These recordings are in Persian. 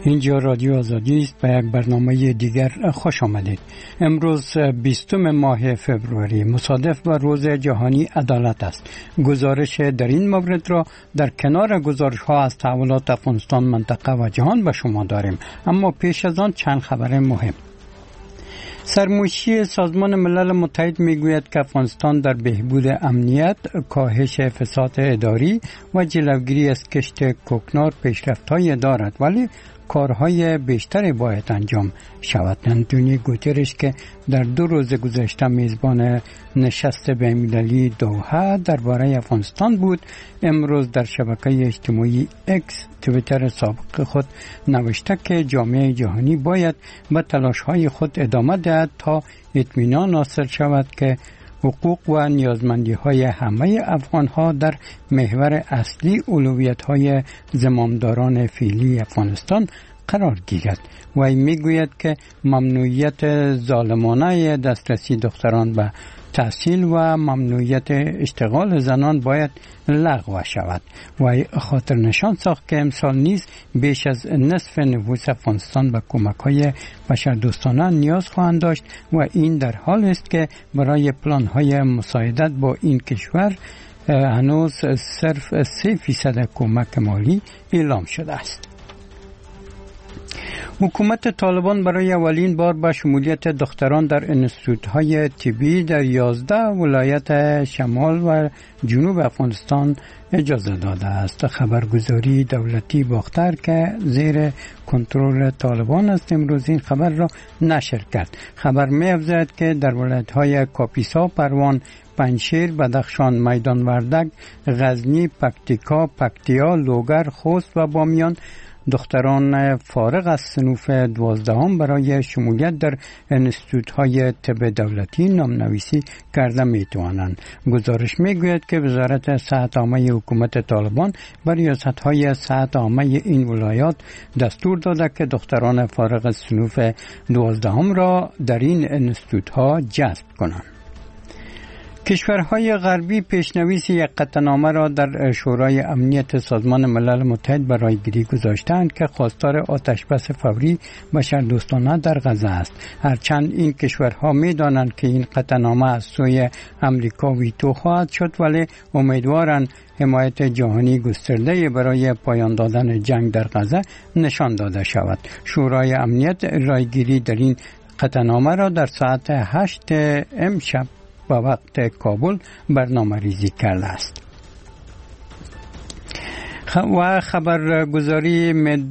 اینجا رادیو آزادی است. به یک برنامه دیگر خوش آمدید. امروز 20 ماه فوریه مصادف با روز جهانی عدالت است. گزارش در این مورد را در کنار گزارش ها از تحولات افغانستان، منطقه و جهان به شما داریم. اما پیش از آن چند خبر مهم. سرمایه‌گذاری سازمان ملل متحد میگوید که افغانستان در بهبود امنیت، کاهش فساد اداری و جلوگیری از کشت کوکنار پیشرفت‌هایی دارد، ولی کارهای بیشتری باید انجام شود. آنتونیو گوترش که در 2 روز گذشته میزبان نشست بین‌المللی دوحه درباره افغانستان بود، امروز در شبکه اجتماعی اکس توییتر سابق خود نوشته که جامعه جهانی باید به تلاش‌های خود ادامه دهد تا اطمینان حاصل شود که حقوق و نیازمندی‌های همه افغان‌ها در محور اصلی اولویت‌های زمامداران فعلی افغانستان قرار گیرد. و میگوید که ممنوعیت ظالمانه دسترسی دختران به تحصیل و ممنوعیت اشتغال زنان باید لغو شود. و خاطر نشان ساخت که امسال نیز بیش از نصف نفوس افغانستان به کمک‌های بشردوستانه نیاز خواهند داشت و این در حال است که برای پلان‌های مساعدت با این کشور هنوز صرف 3% کمک مالی اعلام شده است. حکومت طالبان برای اولین بار به شمولیت دختران در انستیتوت‌های طبی در 11 ولایت شمال و جنوب افغانستان اجازه داده است. خبرگزاری دولتی باختر که زیر کنترل طالبان است امروز این خبر را نشر کرد. خبر می‌افزاید که در ولایت‌های کاپیسا، پروان، پنجشیر، بدخشان، میدان وردک، غزنی، پکتیکا، پکتیا، لوگر، خوست و بامیان دختران فارغ از صنوف 12 برای شمولیت در انستیتوت‌های طب دولتی نامنویسی کرده می‌توانند. گزارش می‌گوید که وزارت صحت عامه حکومت طالبان بر ریاست‌های صحت عامه این ولایات دستور داده که دختران فارغ از صنوف 12 را در این انستیتوت‌ها جذب کنند. کشورهای غربی پیشنویس یک قطعنامه را در شورای امنیت سازمان ملل متحد برای گیری گذاشتند که خواستار آتشبس فوری بشردوستانه در غزه است. هرچند این کشورها می‌دانند که این قطعنامه از سوی امریکا ویتو خواهد شد، ولی امیدوارند حمایت جهانی گسترده برای پایان دادن جنگ در غزه نشان داده شود. شورای امنیت رایگیری در این قطعنامه را در ساعت 8 امشب با وقت کابل برنامه ریزی کرده است. و خبرگزاری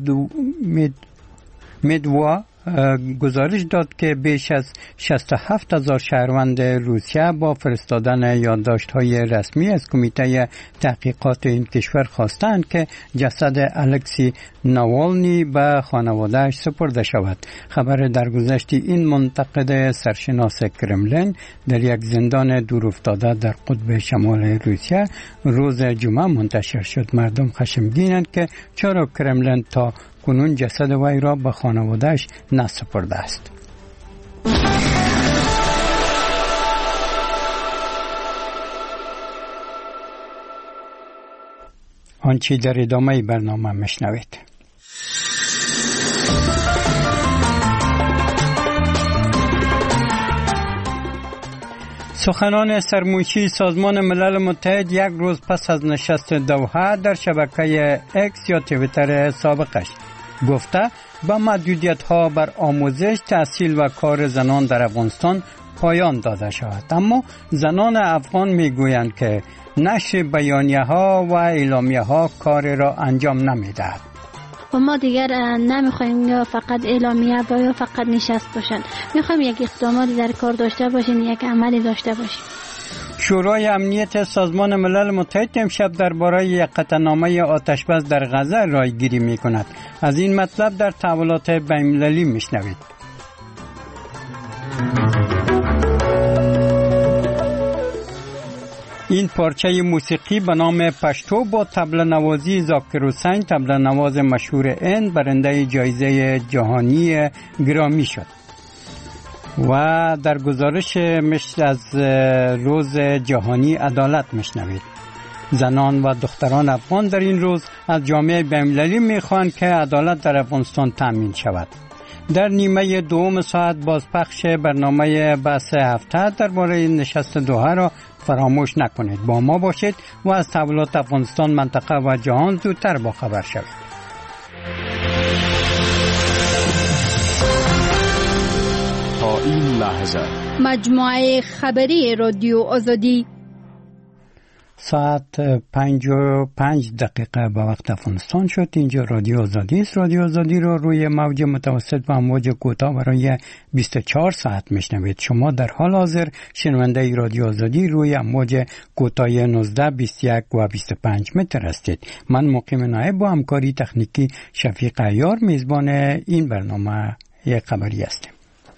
مدوا گزارش داد که بیش از 67,000 شهروند روسیه با فرستادن یادداشت‌های رسمی از کمیته تحقیقات این کشور خواستند که جسد الکسی ناوالنی به خانواده‌اش سپرده شود. خبر درگذشتی این منتقد سرشناس کرملین در یک زندان دورافتاده در قطب شمال روسیه روز جمعه منتشر شد. مردم خشمگینند که چرا کرملین تا کنون جسد وی را به خانواده‌اش نسپرده است. آنچه در ادامه برنامه میشنوید. سخنان سرمایه‌گذاری سازمان ملل متحد یک روز پس از نشست دوحه در شبکه اکس یا توییتر سابقش گفته با محدودیت‌ها بر آموزش، تحصیل و کار زنان در افغانستان پایان داده شود. اما زنان افغان میگویند که نشر بیانیه‌ها و اعلامیه‌ها کار را انجام نمی‌دهد. و ما دیگر نمیخوایم یا فقط اعلامیه یا فقط نشست باشند، میخوایم یک اقداماتی در کار داشته باشیم، یک عملی داشته باشیم. شورای امنیت سازمان ملل متحد امشب درباره یک قطعنامه آتشبس در غزه رایگیری می‌کند. از این مطلب در تحولات بین‌المللی میشنوید. این پارچه موسیقی به نام پشتو با طبل نوازی ذاکر حسین، طبل نواز مشهور هند، برنده جایزه جهانی گرامی شد. و در گزارش از روز جهانی عدالت میشنوید. زنان و دختران افغان در این روز از جامعه بین‌المللی می‌خواهند که عدالت در افغانستان تامین شود. در نیمه دوم ساعت بازپخش برنامه بحث هفته درباره نشست دوحه را فراموش نکنید. با ما باشید و از تحولات افغانستان، منطقه و جهان زودتر باخبر شوید. تا این لحظه مجموعه خبری رادیو آزادی ساعت 5:05 به وقت افغانستان شد. اینجا رادیو آزادی است. رادیو آزادی رو روی موج متوسط و موج کوتاه برای 24 ساعت میشنوید. شما در حال حاضر شنونده رادیو آزادی روی موج کوتاه 19، 21 و 25 متر هستید. من مقیم نایب با همکاری تکنیکی شفیق عیار میزبان این برنامه خبری هستم.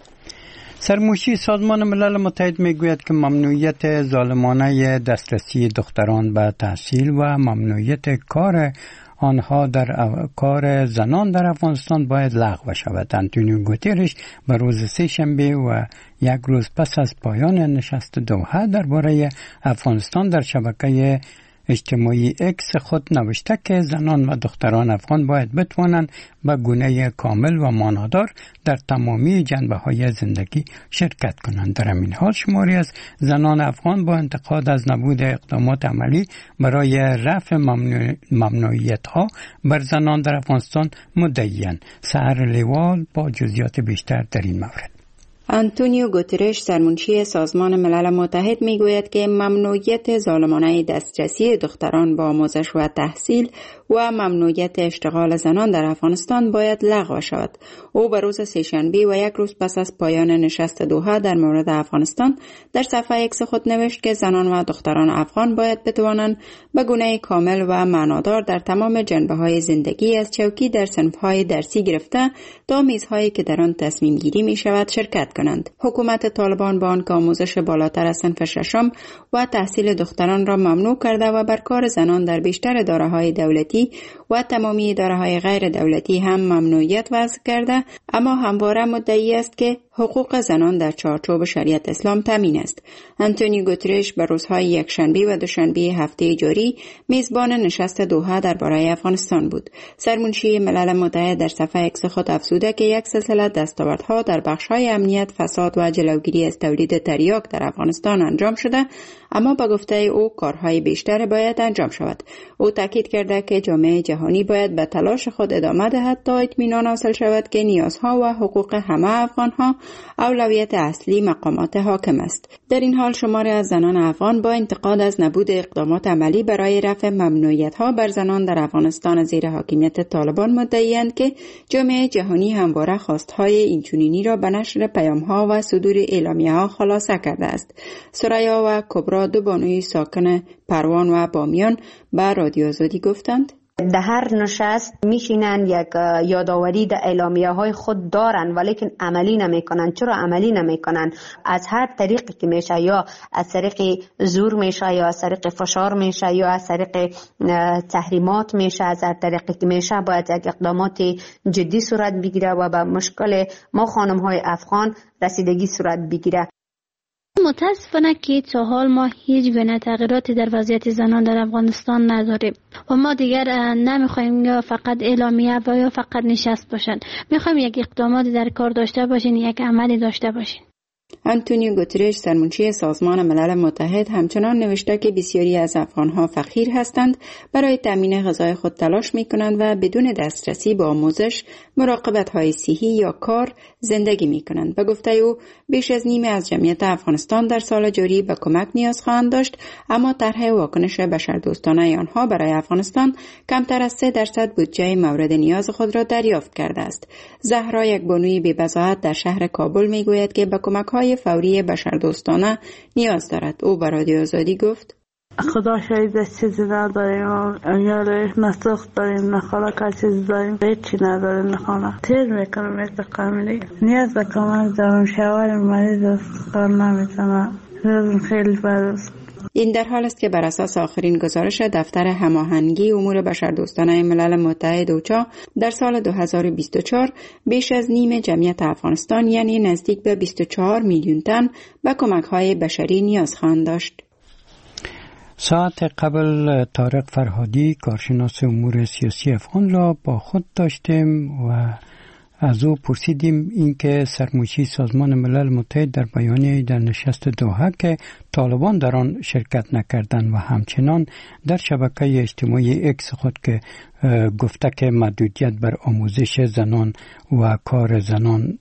سرموشی سازمان ملل متحد میگوید که ممنوعیت ظالمانه دسترسی دختران به تحصیل و ممنوعیت کار آنها در کار زنان در افغانستان باید لغو شود. آنتونیو گوترش به روز سه‌شنبه و یک روز پس از پایان نشست دوحه درباره افغانستان در شبکه اجتماعی اکس خود نوشته که زنان و دختران افغان باید بتوانند به گونه کامل و معنادار در تمامی جنبه‌های زندگی شرکت کنند. در همین حال شماری از زنان افغان با انتقاد از نبود اقدامات عملی برای رفع ممنوعیت‌ها بر زنان در افغانستان مدعی‌اند. سحر لیوال با جزئیات بیشتر در این مورد. آنتونیو گوترش سرمنشی سازمان ملل متحد میگوید که ممنوعیت ظالمانه دسترسی دختران به آموزش و تحصیل و ممنوعیت اشتغال زنان در افغانستان باید لغو شود. او به روز سه‌شنبه و یک روز پس از پایان نشست دوحه در مورد افغانستان در صفحه اکس خود نوشت که زنان و دختران افغان باید بتوانند به گونه کامل و معنادار در تمام جنبه‌های زندگی از چوکی در صنف‌های درسی گرفته تا میزهایی که در آن تصمیم گیری می شود شرکت کنند. حکومت طالبان با آنکه آموزش بالاتر از صنف ششم و تحصیل دختران را ممنوع کرده و بر کار زنان در بیشتر اداره‌های دولتی و تمامی اداره‌های غیر دولتی هم ممنوعیت وضع کرده، اما همواره مدعی است که حقوق زنان در چارچوب شریعت اسلام تامین است. آنتونیو گوترش به روزهای یکشنبه و دوشنبه هفته جاری میزبان نشست دوحه درباره افغانستان بود. سرمنشی ملل متحد در صفحه اکس خود افزوده که یک سلسله دستاوردها در بخش‌های امنیت، فساد و جلوگیری از تولید تریاک در افغانستان انجام شده، اما به گفته او کارهای بیشتر باید انجام شود. او تاکید کرده که جامعه جهانی باید به تلاش خود ادامه دهد تا اطمینان حاصل شود که نیازها و حقوق همه افغانها اولویت اصلی مقامات حاکم است. در این حال شماری از زنان افغان با انتقاد از نبود اقدامات عملی برای رفع ممنوعیت‌ها بر زنان در افغانستان زیر حاکمیت طالبان مدعی‌اند که جامعه جهانی همواره خواستهای اینچنینی را به نشر پیام‌ها و صدور اعلامیه‌ها خلاصه کرده است. سریا و کبرا، دو بانوی ساکن پروان و بامیان، به رادیو آزادی گفتند در هر نشست میشینن یک یادآوری در اعلامیه های خود دارن ولیکن عملی نمیکنن. چرا عملی نمیکنن؟ از هر طریقی که میشه، یا از طریق زور میشه، یا از طریق فشار میشه، یا از طریق تحریمات میشه. از هر طریقی که میشه باید یک اقدامات جدی صورت بگیره و به مشکل ما خانم های افغان رسیدگی صورت بگیره. متاسفانه که تا حال ما هیچ گونه تغییراتی در وضعیت زنان در افغانستان نداریم و ما دیگر نمیخوایم یا فقط اعلامیه و یا فقط نشست باشن. میخوایم یک اقداماتی در کار داشته باشین، یک عملی داشته باشین. آنتونیو گوترش سرمنشی سازمان ملل متحد همچنان نوشته که بسیاری از افغانها فقیر هستند، برای تامین غذای خود تلاش می‌کنند و بدون دسترسی به آموزش، مراقبت‌های صحی یا کار زندگی می‌کنند. به گفته او بیش از نیمه از جمعیت افغانستان در سال جاری به کمک نیاز خواهند داشت، اما طرح واکنش بشردوستانه آنها برای افغانستان کمتر از 3% بودجه مورد نیاز خود را دریافت کرده است. زهرا، یک بانوی بی‌بضاعت در شهر کابل، می‌گوید که به کمک‌های فوری بشردوستانه نیاز دارد. او به رادیو آزادی گفت خدا شاید چیزی نداریم، یاره نسخت داریم، نخوالا که چیز داریم، هیچی نداریم نخوالا. تیز میکنم یک قملی. نیاز به کمک دارم، شوار مریض است، کار نمیتونم. روزم خیلی بد است. این در حال است که بر اساس آخرین گزارش دفتر هماهنگی امور بشردوستانه ملل متحد اوچا در سال 2024 بیش از نیم جمعیت افغانستان یعنی نزدیک به 24 میلیون تن به کمک‌های بشری نیاز خواهند داشت. ساعت قبل طارق فرهادی کارشناس امور سیاسی افغان را با خود داشتیم و از او پرسیدیم اینکه سرموشی سازمان ملل متحد در بیانیه در نشست دوحه که طالبان در آن شرکت نکردند و همچنان در شبکه اجتماعی اکس خود که گفته که محدودیت بر آموزش زنان و کار زنان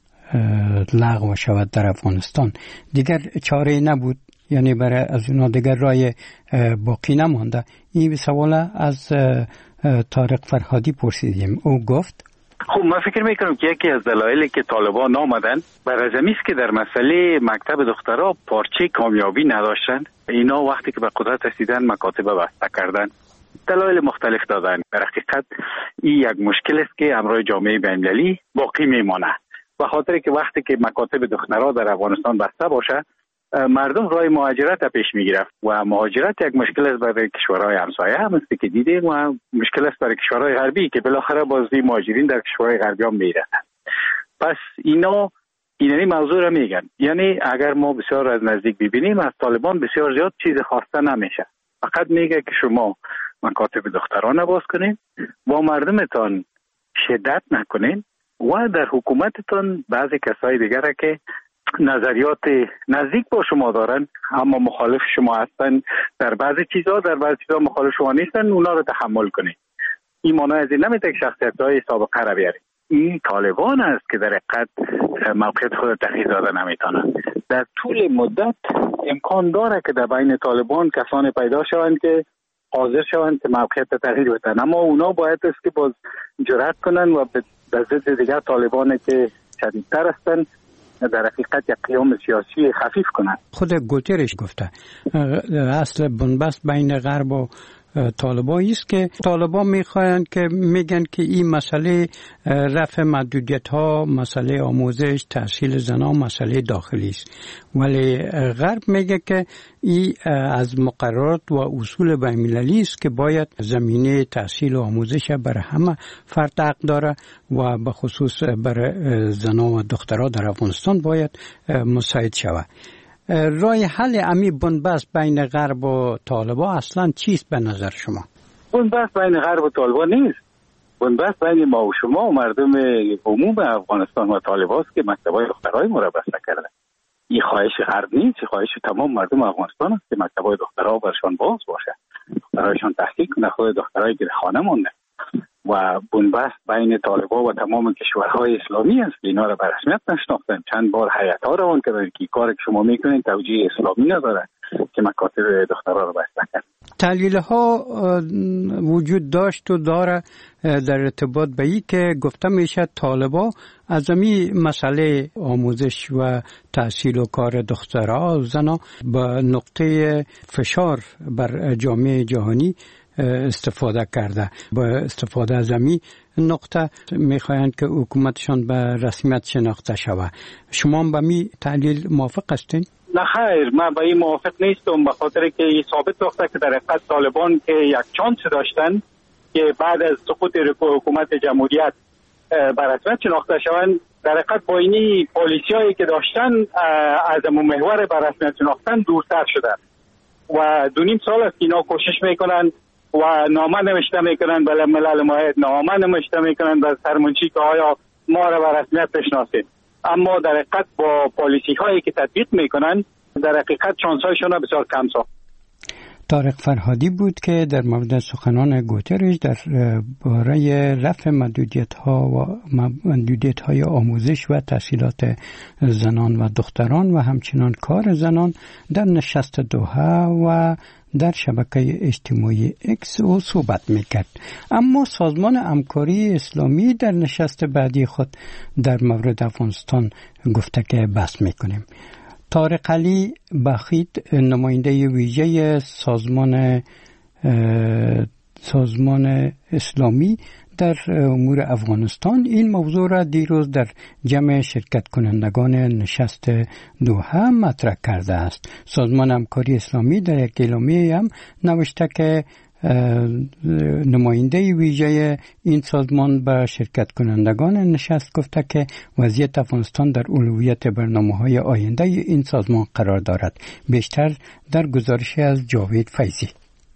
لغو شود در افغانستان دیگر چاره نبود، یعنی برای از اونا دیگر راه باقی نمانده. این سوال از طارق فرهادی پرسیدیم. او گفت خب من فکر میکنم که یکی از دلایلی که طالبان آمدن برای زمین است که در مسئله مکتب دخترها پارچه کامیابی نداشتن. اینا وقتی که به قدرت رسیدن مکاتب بسته کردن، دلایل مختلف دادن. در حقیقت این یک مشکل است که امروز جامعه بین‌المللی باقی میمانه، به خاطر که وقتی که مکاتب دخترها در افغانستان بسته باشه مردم راه مهاجرت پیش میگیرند و مهاجرت یک مشکل است برای کشورهای همسایه هم است که دیدیم و مشکل است برای کشورهای غربی که بالاخره بازی مهاجرین در کشورهای غربی هم میرسند. پس اینا اینی موضوع را میگن، یعنی اگر ما بسیار از نزدیک ببینیم از طالبان بسیار زیاد چیز خواسته نمیشه، فقط میگه که شما مکاتب دختران باز کنین و مردمتان شدت نکنین و در حکومتتان بعضی کسای دیگر که نظریات نزدیک با شما دارن اما مخالف شما هستن در بعضی چیزها مخالف شما نیستن، اونا رو تحمل کنید. این معنی از این نمیده که شخصیت‌های سابقه را بیارید. این طالبان است که در حقیقت موقعیت خود تغییر داده نمیتونن. در طول مدت امکان داره که در بین طالبان کسانی پیدا شوند که حاضر شوند که موقعیت تغییر بدن، اما اونا باید است که باز جرأت کنن و به ضد دیگر طالبان که شدیدتر هستن در حقیقت یک قیام سیاسی خفیف کنند. خود گوترش گفته اصل بنبست بین غرب و طالبان است که طالبان میخواهند که میگن که این مسئله رفع محدودیت ها، مسئله آموزش، تحصیل زنان مسئله داخلی است، ولی غرب میگه که این از مقررات و اصول بین‌المللی است که باید زمینه تحصیل و آموزش برای همه فرد حق داره و به خصوص برای زنان و دخترها در افغانستان باید مساعد شود. راه حل امی بنبست بین غرب و طالبان اصلا چیست به نظر شما؟ بنبست بین غرب و طالبان نیست. بنبست بین ما و شما و مردم عموم افغانستان و طالبان است که مکتب‌های دخترای ما را بسته کردن. این خواهش غرب نیست، خواهش تمام مردم افغانستان است که مکتب‌های دخترها برشان باز باشه، برایشان تحقیق کنه، خود دخترای که خانه مونده. و بنبست بین طالبان و تمام کشورهای اسلامی است که اینا را به رسمیت نشناختن. چند بار هیئت‌ها روان کردن که کاری که شما میکنین توجیه اسلامی نداره که مکاتب دخترها را بسته کرد. تحلیل‌ها وجود داشت و داره در ارتباط به این که گفته میشه طالبان از این مسئله آموزش و تحصیل و کار دخترها و زنها به نقطه فشار بر جامعه جهانی استفاده کرده. با استفاده از این نقطه میخواهند که حکومتشان به رسمیت شناخته شود. شما با می تحلیل موافق هستین؟ نه خیر، من با این موافق نیستم، به خاطر که ثابت ساخته که در حقیقت طالبان که یک چانس داشتن که بعد از سقوط حکومت جمهوریت به رسمیت شناخته شوند، در حقیقت با اینی پالیسیایی که داشتن از محور به رسمیت شناختن دورتر شدن و 2.5 سال است که اینا کوشش میکنن و نامه نوشته میکنن به ملل متحد، نامه نوشته میکنن به سرمنشی که آیا ما را به رسمیت بشناسید، اما در حقیقت با پالیسی هایی که تطبیق میکنن در حقیقت شانس هایشون بسیار کم ساخت. طارق فرهادی بود که در مورد سخنان گوترش در باره رفع محدودیت های آموزش و تحصیلات زنان و دختران و همچنان کار زنان در نشست دوحه و در شبکه اجتماعی اکس او صحبت میکرد. اما سازمان همکاری اسلامی در نشست بعدی خود در مورد افغانستان گفته که بحث میکنیم. طارق علی بخیت نماینده ویژه سازمان اسلامی در امور افغانستان این موضوع را دیروز در جمع شرکت کنندگان نشست دوحه مطرح کرده است. سازمان همکاری اسلامی در یک اعلامیه هم نوشته که نماینده ویژه این سازمان به شرکت کنندگان نشست گفته که وضعیت افغانستان در اولویت برنامه‌های آینده این سازمان قرار دارد. بیشتر در گزارش از جاوید فیضی.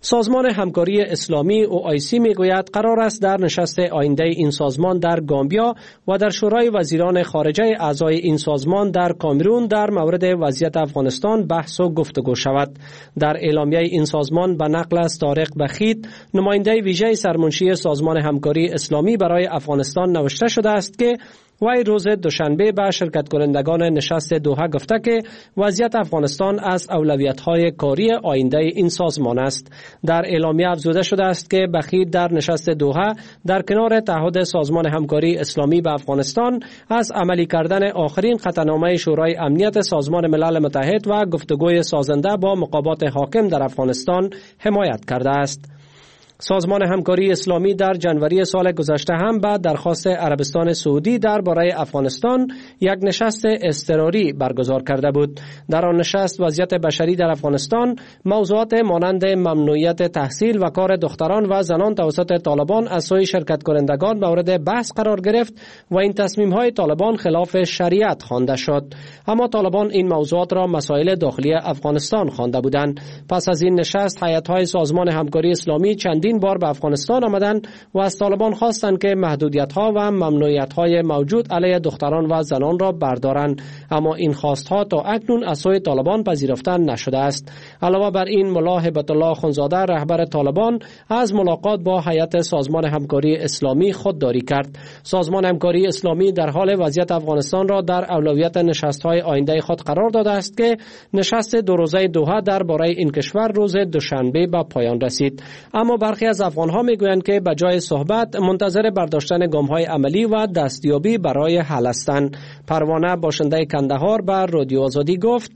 سازمان همکاری اسلامی OIC میگوید قرار است در نشست آینده این سازمان در گامبیا و در شورای وزیران خارجه اعضای این سازمان در کامرون در مورد وضعیت افغانستان بحث و گفتگو شود. در اعلامیه این سازمان به نقل از طارق بخیت، نماینده ویژه سرمنشی سازمان همکاری اسلامی برای افغانستان نوشته شده است که وی روز دوشنبه به شرکت کنندگان نشست دوحه گفته که وضعیت افغانستان از اولویت‌های کاری آینده این سازمان است. در اعلامیه افزوده شده است که بخیت در نشست دوحه در کنار تعهد سازمان همکاری اسلامی به افغانستان از عملی کردن آخرین قطعنامه شورای امنیت سازمان ملل متحد و گفتگوی سازنده با مقامات حاکم در افغانستان حمایت کرده است. سازمان همکاری اسلامی در جنوری سال گذشته هم به درخواست عربستان سعودی درباره افغانستان یک نشست اضطراری برگزار کرده بود. در آن نشست وضعیت بشری در افغانستان، موضوعات مانند ممنوعیت تحصیل و کار دختران و زنان توسط طالبان از سوی شرکت کنندگان مورد بحث قرار گرفت و این تصمیم‌های طالبان خلاف شریعت خوانده شد. اما طالبان این موضوعات را مسائل داخلی افغانستان خوانده بودند. پس از این نشست هیئت‌های سازمان همکاری اسلامی چندین بار به افغانستان آمدند و از طالبان خواستند که محدودیت‌ها و ممنوعیت‌های موجود علیه دختران و زنان را بردارند، اما این خواست‌ها تا اکنون از سوی طالبان پذیرفته نشده است. علاوه بر این ملا هبت الله خونزاده رهبر طالبان از ملاقات با هیئت سازمان همکاری اسلامی خودداری کرد. سازمان همکاری اسلامی در حال وضعیت افغانستان را در اولویت نشست‌های آینده خود قرار داده است که نشست دو روزه دوحه درباره این کشور روز دوشنبه به پایان رسید. اما برخی از افغان‌ها میگویند که به جای صحبت منتظر برداشتن گام‌های عملی و دستیابی برای حل هستند. پروانه باشنده کندهار بر رادیو آزادی گفت: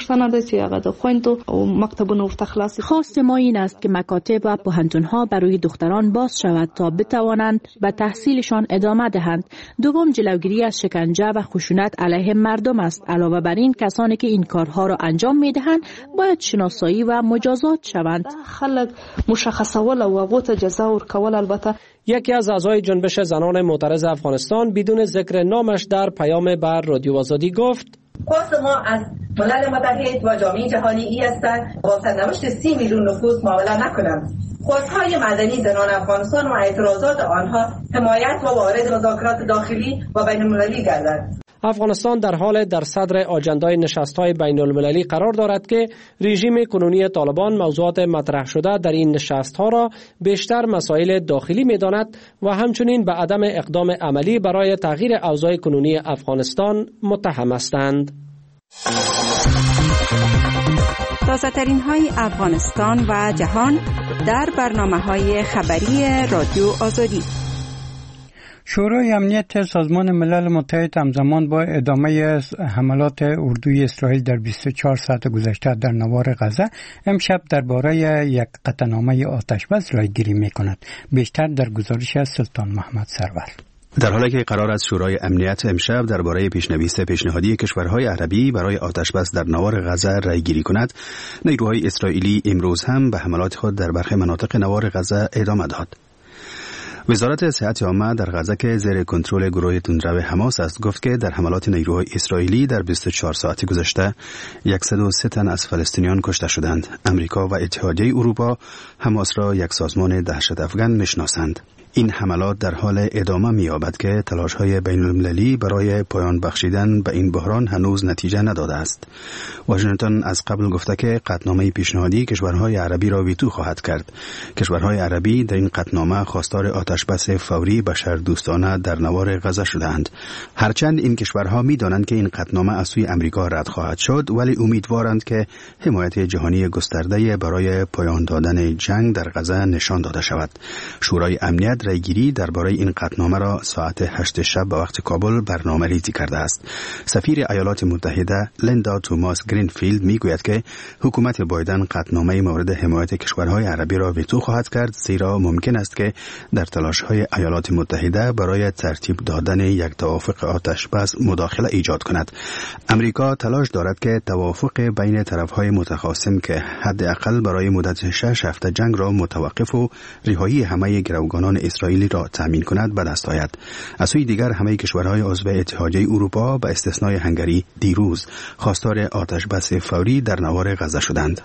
خواست ما این است که مکاتب و پوهنتون‌ها برای دختران باز شود تا بتوانند به تحصیلشان ادامه دهند. دوم، جلوگیری از شکنجه و خشونت علیه مردم است. علاوه بر این کسانی که این کارها را انجام می‌دهند باید شناسایی و مجازات شوند. یکی از اعضای جنبش زنان معترض افغانستان بدون ذکر نامش در پیام بر رادیو آزادی گفت: خواست ما از ملل متحد و جامعه جهانی ای است با سرنوشت 30 میلیون نفوس معامله نکنند. خواستهای مدنی زنان افغانستان و اعتراضات آنها حمایت و وارد مذاکرات داخلی و بین المللی گردد. افغانستان در حال در صدر آجندای نشست‌های بین المللی قرار دارد که رژیم کنونی طالبان موضوعات مطرح شده در این نشست‌ها را بیشتر مسائل داخلی می‌داند و همچنین به عدم اقدام عملی برای تغییر اوضاع کنونی افغانستان متهم هستند. تازه‌ترین های افغانستان و جهان در برنامه‌های خبری رادیو آزادی. شورای امنیت سازمان ملل متحد همزمان با ادامه حملات اردوی اسرائیل در 24 ساعت گذشته در نوار غزه امشب درباره یک قطعنامه آتشبس رایگیری می‌کند. بیشتر در گزارش از سلطان محمد سرور. در حالی که قرار است شورای امنیت امشب درباره پیشنویس پیشنهادی کشورهای عربی برای آتشبس در نوار غزه رایگیری کند، نیروهای اسرائیلی امروز هم به حملات خود در برخی مناطق نوار غزه ادامه داد. وزارت صحت عامه در غزه که زیر کنترل گروه تندرو حماس است گفت که در حملات نیروهای اسرائیلی در 24 ساعت گذشته 103 تن از فلسطینیان کشته شدند. امریکا و اتحادیه اروپا حماس را یک سازمان دهشت افکن میشناسند. این حملات در حال ادامه می‌یابد که تلاش‌های بین‌المللی برای پایان بخشیدن به این بحران هنوز نتیجه نداده است. واشنگتن از قبل گفته که قطعنامه پیشنهادی کشورهای عربی را ویتو خواهد کرد. کشورهای عربی در این قطعنامه خواستار آتشبس فوری بشردوستانه در نوار غزه شدند. هرچند این کشورها می‌دانند که این قطعنامه از سوی امریکا رد خواهد شد، ولی امیدوارند که حمایت جهانی گسترده برای پایان دادن جنگ در غزه نشان داده شود. شورای امنیت رایگیری درباره این قطعنامه را ساعت 8 شب به وقت کابل برنامه‌ریزی کرده است. سفیر ایالات متحده لیندا توماس گرینفیلد میگوید که حکومت بایدن قطعنامه مورد حمایت کشورهای عربی را ویتو خواهد کرد، زیرا ممکن است که در تلاش‌های ایالات متحده برای ترتیب دادن یک توافق آتشبس مداخله ایجاد کند. امریکا تلاش دارد که توافق بین طرف‌های متخاصم که حداقل برای مدت 6 هفته جنگ را متوقف و رهایی همه گروگانان اسرائیلی را تامین کند به دست آید. از سوی دیگر همه کشورهای عضو اتحادیه اروپا به استثنای هنگری دیروز خواستار آتشبس فوری در نوار غزه شدند.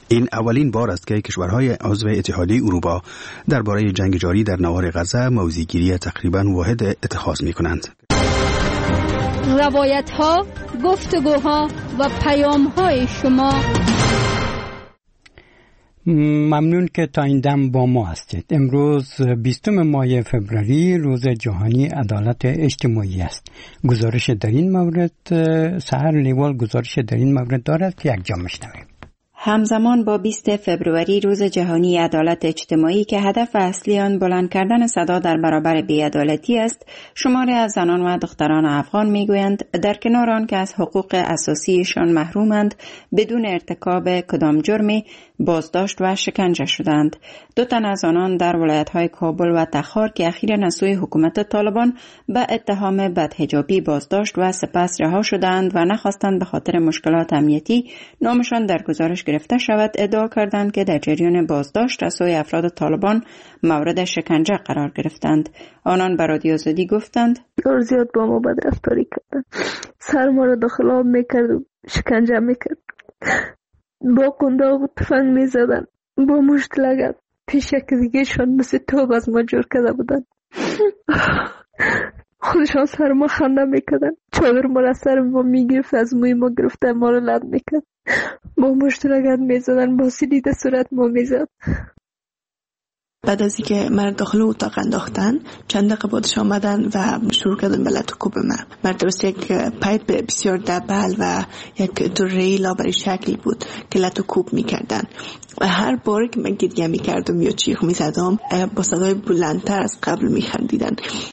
این اولین بار است که کشورهای عضو اتحادیه اروپا درباره جنگ جاری در نوار غزه موضع‌گیری تقریباً واحد اتخاذ می‌کنند. روایت‌ها، گفتگوها و پیام‌های شما. ممنون که تا این دم با ما هستید. امروز 20 ماه فوریه روز جهانی عدالت اجتماعی است. گزارش در این مورد سحر لیوال گزارش در این مورد دارد که یک جا میشنویم. همزمان با 20 فوریه روز جهانی عدالت اجتماعی که هدف اصلی آن بلند کردن صدا در برابر بی‌عدالتی است، شماری از زنان و دختران افغان میگویند در کنار آن که از حقوق اساسیشان محرومند، بدون ارتکاب کدام جرمی بازداشت و شکنجه شدند. 2 تن از آنان در ولایت‌های کابل و تخار که اخیراً از سوی حکومت طالبان به اتهام بدحجابی بازداشت و سپس رها شدند و نخواستند به خاطر مشکلات امنیتی نامشان در گزارش گرفته شود، ادعا کردند که در جریان بازداشت از سوی افراد طالبان مورد شکنجه قرار گرفتند. آنان به رادیو آزادی گفتند زیاد با ما بدرفتاری کردند، سر ما را داخل آب میکرد و شکنجه میکرد، با قنداق و تفنگ میزدن، با مشت لگد. پیش یک دیگه شان مثل توب از ما جور کرده بودن. خودشان سر ما خنده میکردن، چادر ما را سر ما میگرفت، از موی ما گرفته ما را لد میکرد، با مشت لگد میزدن، با سیلیده صورت ما میزد. بعد از اینکه من داخل اتاق انداختن، چند دقیقه بعدش آمدن و شروع کردن به لط و کوب من. درست یک پایپ بسیار دبل و یک دوره لابری شکل بود که لط و کوب میکردن. هر بار که من گریه میکردم یا چیخ میزدم، با صدای بلندتر از قبل میخندیدن.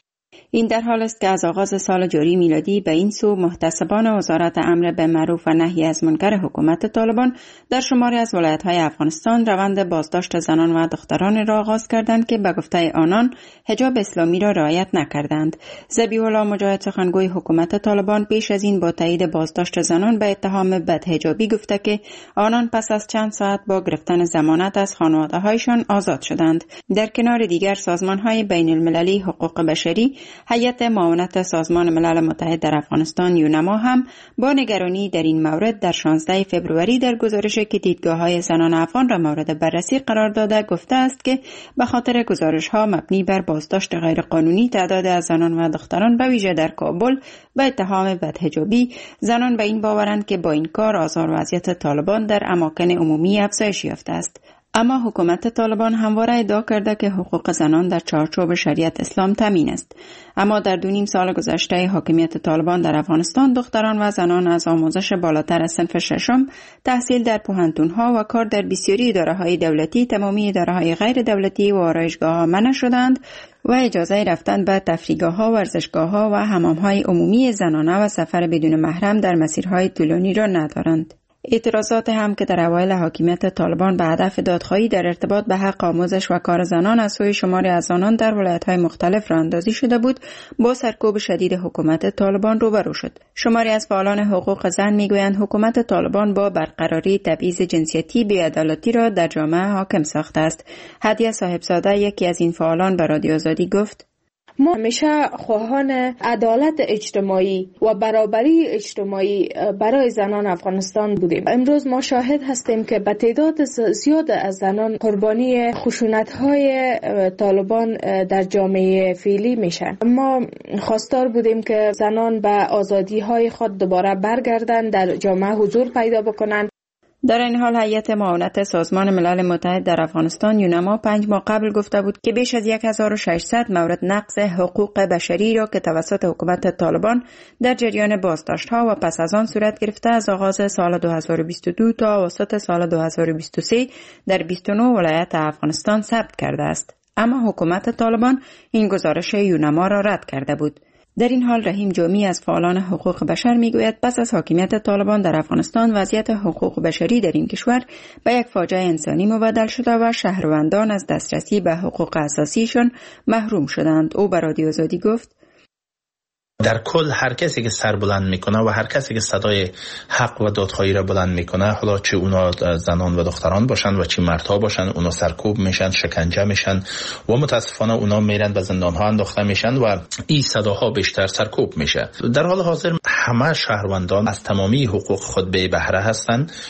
این در حال است که از آغاز سال جاری میلادی به این سو محتسبان وزارت امر به معروف و نهی از منکر حکومت طالبان در شماری از ولایت‌های افغانستان روند بازداشت زنان و دختران را آغاز کردند که به گفته آنان حجاب اسلامی را رعایت نکردند. ذبیح الله مجاهد سخنگوی حکومت طالبان پیش از این با تایید بازداشت زنان به اتهام بدحجابی گفته که آنان پس از چند ساعت با گرفتن ضمانت از خانواده‌هایشان آزاد شدند. در کنار دیگر سازمان‌های بین‌المللی حقوق بشری، هیئت معاونت سازمان ملل متحد در افغانستان یونما هم با نگرانی در این مورد در 16 فوریه در گزارشی که دیدگاه‌های زنان افغان را مورد بررسی قرار داده گفته است که به خاطر گزارش‌ها مبنی بر بازداشت غیرقانونی تعداد از زنان و دختران به ویژه در کابل به اتهام بدحجابی، زنان به این باورند که با این کار آزار و اذیت طالبان در اماکن عمومی افزایش یافته است. اما حکومت طالبان همواره ادعا کرده که حقوق زنان در چارچوب شریعت اسلام تامین است. اما در 2.5 سال گذشته حاکمیت طالبان در افغانستان دختران و زنان از آموزش بالاتر از صنف ششم، تحصیل در پوهنتون‌ها و کار در بسیاری اداره‌های دولتی، تمامی اداره‌های غیر دولتی و آرایشگاه‌ها منع شدند و اجازه رفتن به تفریحگاه‌ها، ورزشگاه‌ها و حمام‌های عمومی زنانه و سفر بدون محرم در مسیرهای طولانی را ندارند. اعتراضات هم که در اوایل حاکمیت طالبان به هدف دادخواهی در ارتباط به حق آموزش و کار زنان از سوی شماری از آنان در ولایت‌های مختلف راه اندازی شده بود، با سرکوب شدید حکومت طالبان روبرو شد. شماری از فعالان حقوق زن میگویند حکومت طالبان با برقراری تبعیض جنسیتی بی‌عدالتی را در جامعه حاکم ساخته است. هدیه صاحبزاده یکی از این فعالان به رادیو آزادی گفت: ما همیشه خواهان عدالت اجتماعی و برابری اجتماعی برای زنان افغانستان بودیم. امروز ما شاهد هستیم که به تعداد زیاد از زنان قربانی خشونت‌های طالبان در جامعه فعلی میشن. ما خواستار بودیم که زنان به آزادی‌های خود دوباره برگردند، در جامعه حضور پیدا بکنند. در این حال هیئت معاونت سازمان ملل متحد در افغانستان یونما 5 ماه قبل گفته بود که بیش از 1600 مورد نقض حقوق بشری را که توسط حکومت طالبان در جریان بازداشت‌ها و پس از آن صورت گرفته از آغاز سال 2022 تا اواسط سال 2023 در 29 ولایت افغانستان ثبت کرده است. اما حکومت طالبان این گزارش یونما را رد کرده بود. در این حال رحیم جامی از فعالان حقوق بشر میگوید پس از حاکمیت طالبان در افغانستان وضعیت حقوق بشری در این کشور به یک فاجعه انسانی مبدل شده و شهروندان از دسترسی به حقوق اساسیشان محروم شدند. او به رادیو آزادی گفت: در کل هر کسی که سر بلند میکنه و هر کسی که صدای حق و دادخواهی را بلند میکنه، حالا چه اونا زنان و دختران باشن و چه مردها باشن، اونا سرکوب میشن، شکنجه میشن و متاسفانه اونا میرن به زندان ها انداخته میشن و این صداها بیشتر سرکوب میشه. در حال حاضر همه شهروندان از تمامی حقوق خود به بهره هستند.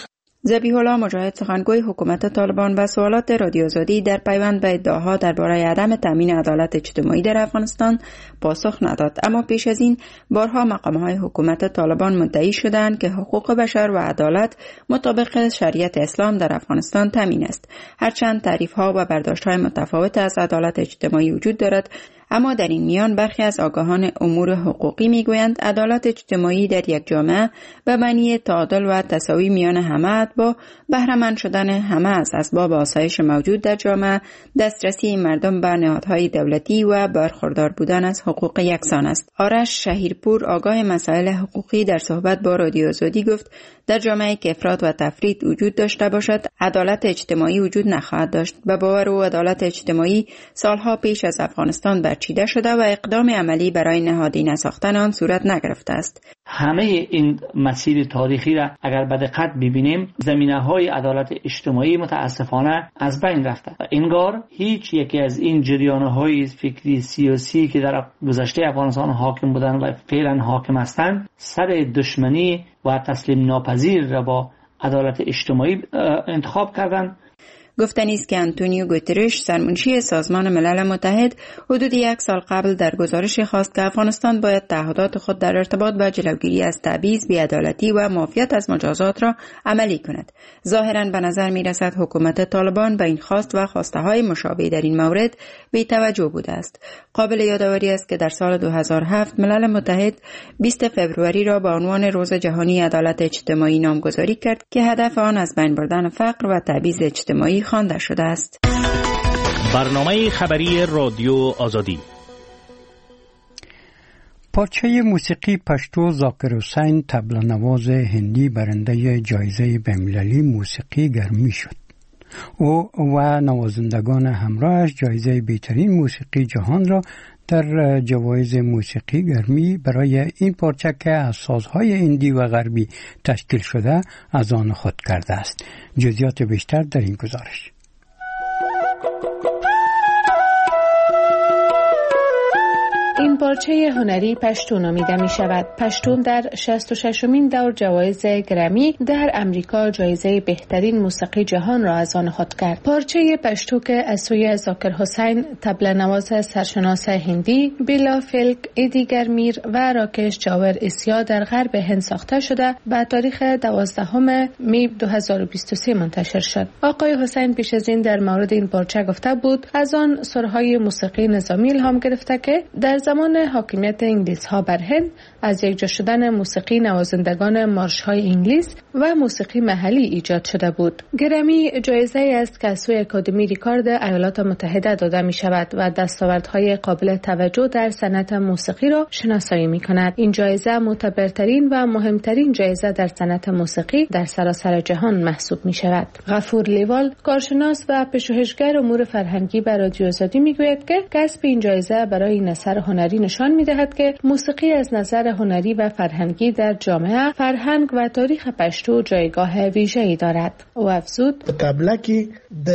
ذبیح الله مجاهد سخنگوی حکومت طالبان و سوالات رادیو آزادی در پیوند به ادعاها درباره عدم تامین عدالت اجتماعی در افغانستان پاسخ نداد، اما پیش از این بارها مقامهای حکومت طالبان مدعی شدند که حقوق بشر و عدالت مطابق شریعت اسلام در افغانستان تامین است. هرچند تعریف‌ها و برداشت‌های متفاوت از عدالت اجتماعی وجود دارد، اما در این میان برخی از آگاهان امور حقوقی میگویند عدالت اجتماعی در یک جامعه به معنی تعادل و تساوی میان همه با بهره‌مند شدن همه از اسباب آسایش موجود در جامعه، دسترسی مردم به نهادهای دولتی و برخوردار بودن از حقوق یکسان است. آرش شهیرپور آگاه مسائل حقوقی در صحبت با رادیو آزادی گفت در جامعه که افراط و تفرید وجود داشته باشد عدالت اجتماعی وجود نخواهد داشت. به باور او عدالت اجتماعی سالها پیش از افغانستان برچیده شده و اقدام عملی برای نهادینه ساختن آن صورت نگرفته است. همه این مسیر تاریخی را اگر به دقت ببینیم زمینه‌های عدالت اجتماعی متاسفانه از بین رفته. انگار هیچ یکی از این جریان‌های فکری سیاسی که در گذشته افغانستان حاکم بودند و فعلا حاکم هستند سر دشمنی و تسلیم ناپذیر را با عدالت اجتماعی انتخاب کردند. گفتنی است که آنتونیو گوترش سرمنشی سازمان ملل متحد حدود 1 سال قبل در گزارش خواست که افغانستان باید تعهدات خود در ارتباط با جلوگیری از تبعیض، بی‌عدالتی و معافیت از مجازات را عملی کند. ظاهراً به نظر می‌رسد حکومت طالبان به این خواست و خواسته‌های مشابه در این مورد بی‌توجه بوده است. قابل یادآوری است که در سال 2007 ملل متحد 20 فوریه را به عنوان روز جهانی عدالت اجتماعی نامگذاری کرد که هدف آن از بین بردن فقر و تبعیض اجتماعی خوانده شده است. برنامه خبری رادیو آزادی. پارچه موسیقی پشتو زاکر حسین طبل نواز هندی برنده جایزه بین‌المللی موسیقی گرمی شد. او و نوازندگان همراهش جایزه بهترین موسیقی جهان را در جوایز موسیقی گرمی برای این پارچه که از سازهای هندی و غربی تشکیل شده از آن خود کرده است. جزئیات بیشتر در این گزارش. این پارچه هنری پشتو نامیده می شود. پشتون در 66مین دور جوایز گرمی در امریکا جایزه بهترین موسیقی جهان را از آن خود کرد. پارچه پشتو که از سوی زاکر حسین طبل نواز سرشناس هندی، بیلا فلک، ایدی گرمیر و راکش جاور اسیا در غرب هند ساخته شده و تاریخ 12 می 2023 منتشر شد. آقای حسین پیش از این در مورد این پارچه گفته بود از آن سرهای موسیقی نظامی الهام گرفته که در زمان حاکمیت انگلیس ها بر هند از یکجا شدن موسیقی نوازندگان مارش های انگلیس و موسیقی محلی ایجاد شده بود. گرمی جایزه است که از سوی اکادمی ریکارد ایالات متحده داده می شود و دستاوردهای قابل توجه در صنعت موسیقی را شناسایی می کند. این جایزه معتبرترین و مهمترین جایزه در صنعت موسیقی در سراسر جهان محسوب می شود. غفور لیوال کارشناس و پژوهشگر امور فرهنگی بر رادیو آزادی می گوید که کسب این جایزه برای این اثر هنری نشان می دهد که موسیقی از نظر هنری و فرهنگی در جامعه، فرهنگ و تاریخ پشتو جایگاه ویژه‌ای دارد. او افزود: طبله کې د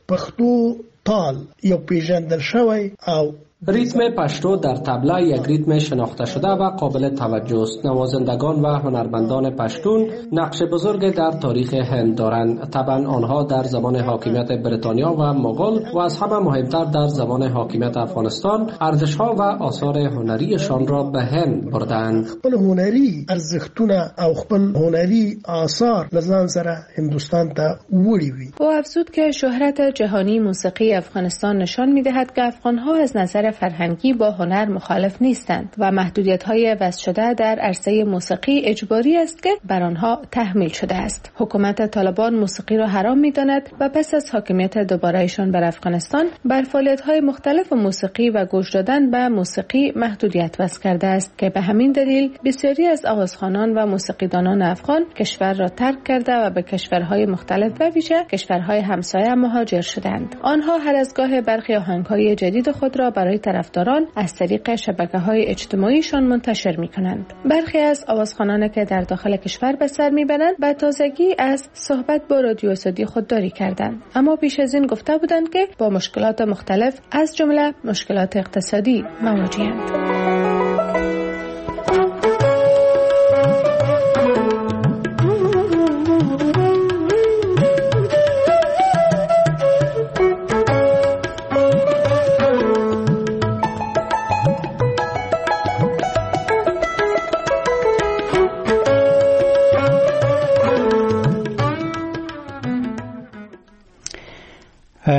پښتو تال یو پیژندل شوی او ریتم پشتو در طبله یک ریتم شناخته شده و قابل توجه است. نوازندگان و هنرمندان پشتون نقش بزرگ در تاریخ هند دارند. طبعا آنها در زمان حاکمیت بریتانیا و مغول و از همه مهمتر در زمان حاکمیت افغانستان ارزش‌ها و آثار هنریشان را به هند بردند. خپل هنری ارزښتونه او خپل هنری آثار لزان سره هندوستان ته وړي وي. او افزود که شهرت جهانی موسیقی افغانستان نشان می‌دهد که افغان‌ها از نظر فرهنگی با هنر مخالف نیستند و محدودیت‌های وضع شده در عرصه موسیقی اجباری است که بر آنها تحمیل شده است. حکومت طالبان موسیقی را حرام می‌داند و پس از حاکمیت دوباره‌ایشان بر افغانستان بر فعالیت‌های مختلف موسیقی و گوش دادن به موسیقی محدودیت وضع کرده است که به همین دلیل بسیاری از آوازخوانان و موسیقیدانان افغان کشور را ترک کرده و به کشورهای مختلف و ویژه کشورهای همسایه مهاجر شدند. آنها هر از گاه برخی آهنگ‌های جدید خود را برای طرفداران از طریق شبکه‌های اجتماعیشان منتشر می‌کنند. برخی از آوازخوانان که در داخل کشور به سر می‌برند به تازگی از صحبت با رادیو آزادی خودداری کردند، اما پیش از این گفته بودند که با مشکلات مختلف از جمله مشکلات اقتصادی مواجه‌اند.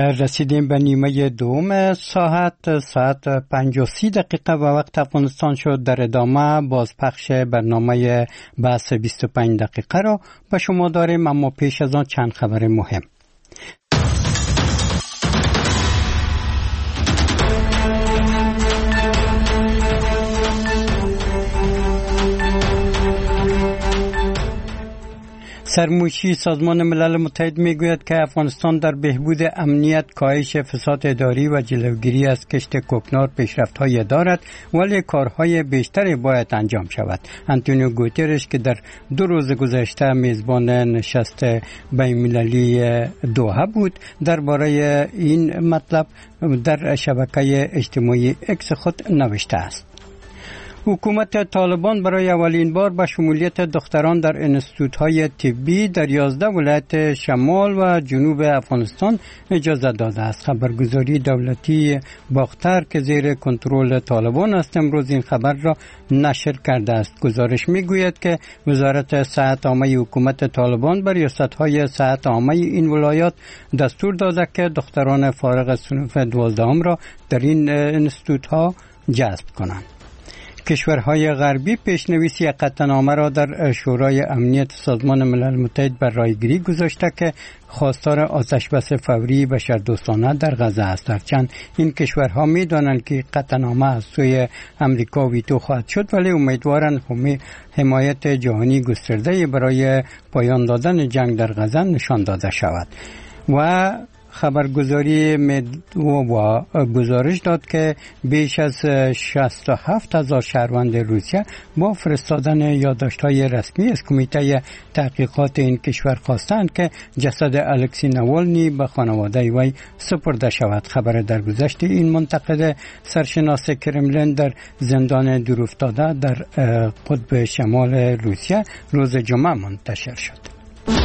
رسیدیم به نیمه دوم ساعت 5:30 و وقت افغانستان شد. در ادامه بازپخش برنامه بحث 25 دقیقه را به شما داریم، اما پیش از آن چند خبر مهم. سرموشی سازمان ملل متحد میگوید که افغانستان در بهبود امنیت، کاهش فساد اداری و جلوگیری از کشت کوکنار پیشرفت‌های دارد، ولی کارهای بیشتری باید انجام شود. آنتونیو گوترش که در 2 روز گذشته میزبان نشست بین‌المللی دوحه بود، درباره این مطلب در شبکه اجتماعی اکس خود نوشته است. حکومت طالبان برای اولین بار به شمولیت دختران در انستیتوت‌های طبی در 11 ولایت شمال و جنوب افغانستان اجازه داده است. خبرگزاری دولتی باختر که زیر کنترل طالبان است امروز این خبر را نشر کرده است. گزارش میگوید که وزارت صحت عامه حکومت طالبان بر ریاست‌های صحت عامه این ولایات دستور داده که دختران فارغ صنف 12 را در این انستیتوت‌ها جذب کنند. کشورهای غربی پیشنویس یک قطعنامه را در شورای امنیت سازمان ملل متحد بر رایگیری گذاشته که خواستار آتشبس فوری بشردوستانه در غزه است. هرچند این کشورها می‌دانند که قطعنامه از سوی امریکا ویتو خواهد شد، ولی امیدوارند حمایت جهانی گسترده برای پایان دادن جنگ در غزه نشان داده شود. و خبرگزاری مدوا گزارش داد که بیش از 67,000 شهروند روسیه با فرستادن یادداشت‌های رسمی از کمیته تحقیقات این کشور خواستند که جسد الکسی نوالنی به خانواده وی سپرده شود. خبر درگذشت این منتقد سرشناس کرملین در زندان دورافتاده در قطب شمال روسیه روز جمعه منتشر شد.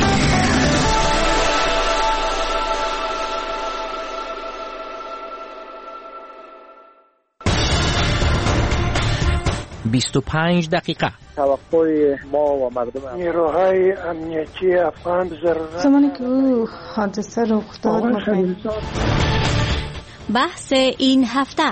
25 دقیقه. توقع ما و مردم نیروهای امنیتی افغان زمانی که او حادثه رخ داد بحث این هفته.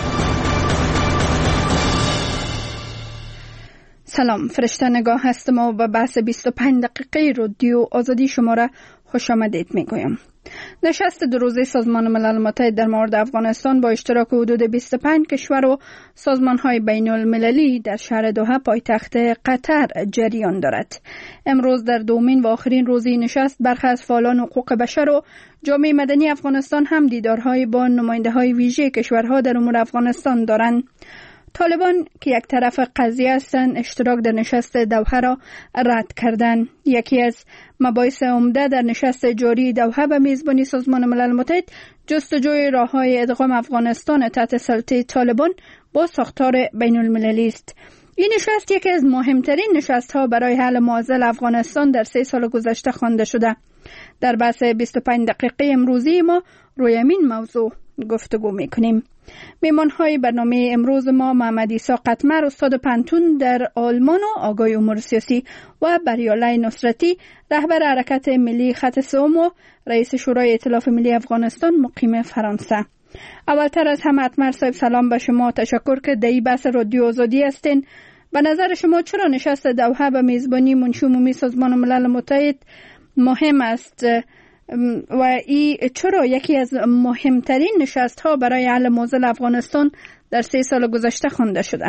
سلام، فرشته نگاه هستم و به بحث 25 دقیقه رادیو آزادی شما را خوش آمدید میگویم. نشست 2 روزه سازمان ملل متحد در مورد افغانستان با اشتراک حدود 25 کشور و سازمان‌های بین‌المللی در شهر دوحه پایتخت قطر جریان دارد. امروز در دومین و آخرین روزی نشست برخی از فعالان حقوق بشر و جامعه مدنی افغانستان هم دیدارهای با نماینده‌های ویژه کشورها در امور افغانستان دارند. طالبان که یک طرف قضیه هستند اشتراک در نشست دوحه را رد کردند. یکی از مباحث عمده در نشست جاری دوحه به میزبانی سازمان ملل متحد جستجوی راه‌های ادغام افغانستان تحت سلطه طالبان با ساختار بین المللی است. این نشست یکی از مهمترین نشست‌ها برای حل معضل افغانستان در 3 سال گذشته خوانده شده. در بحث 25 دقیقه امروزی ما روی این موضوع گفتگو می‌کنیم. میمان‌های برنامه امروز ما محمد عیسی قطمر استاد پنتون در آلمان و آگاه امور سیاسی و بریاله نصرتی رهبر حرکت ملی خط سوم و رئیس شورای ائتلاف ملی افغانستان مقیم فرانسه. اولتر از همه قطمر صاحب سلام به شما، تشکر که در این بحث رادیو آزادی هستین. به نظر شما چرا نشست دوحه به میزبانی منشی عمومی سازمان ملل متحد مهم است و این چرا یکی از مهمترین نشست‌ها برای حل معضل افغانستان در 3 سال گذشته خوانده شده؟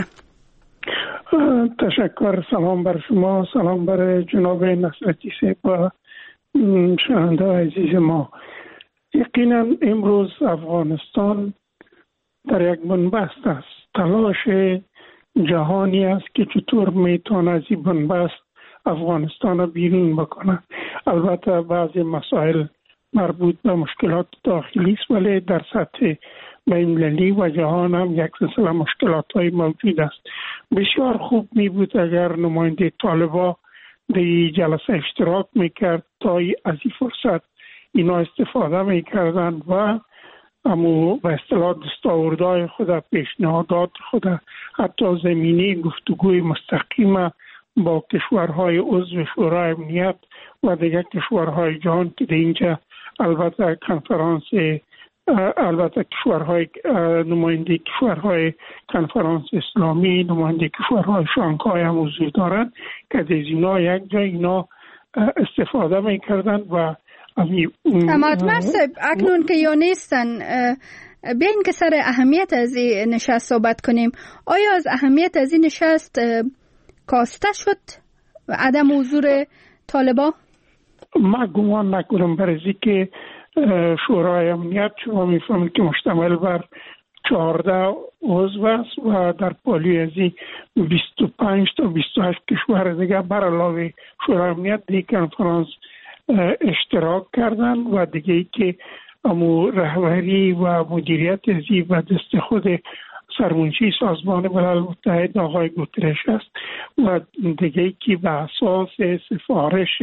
تشکر. سلام بر شما، سلام بر جناب نصرتی صاحب و شنونده عزیز ما. یقینا امروز افغانستان در یک بنبست است. تلاش جهانی است که چطور میتونه از این بنبست افغانستان را بیرون بکنه. البته بعضی مسائل مربوط به مشکلات داخلی است، ولی در سطح بین‌المللی و جهان هم یک سلسله مشکلات های موجود است. بسیار خوب می بود اگر نماینده طالبان در جلسه اشتراک میکرد تا از این فرصت اینا استفاده میکردن و اما به اصطلاح دستاوردهای خود، پیشنهادات خود، حتی زمینه گفتگوی مستقیم با کشورهای عضو شورای امنیت و دیگر کشورهای جهان که در اینجا البته کنفرانس البته کشورهای نماینده کشورهای کنفرانس اسلامی، نماینده کشورهای شانگهای هم حضور دارند که از اینا یک جای اینا استفاده میکردن و ماتمر صاحب اکنون که یا نیستن، بیاین که سر اهمیت از این نشست صحبت کنیم. آیا از اهمیت از این نشست کاسته شد عدم حضور طالبا؟ ما گمان نکنم، برای که شورای امنیت شما میفهمید که مشتمل بر 14 عضو است و در پالی از 25 تا 28 کشور دیگه بر علاوه شورای امنیت دیگه کنفرانس اشتراک کردن و دیگه ای که امو رهبری و مدیریت ازی و دست خود سرمنشی سازمان ملل متحد آقای گوترش است و دیگه ای که به اساس سفارش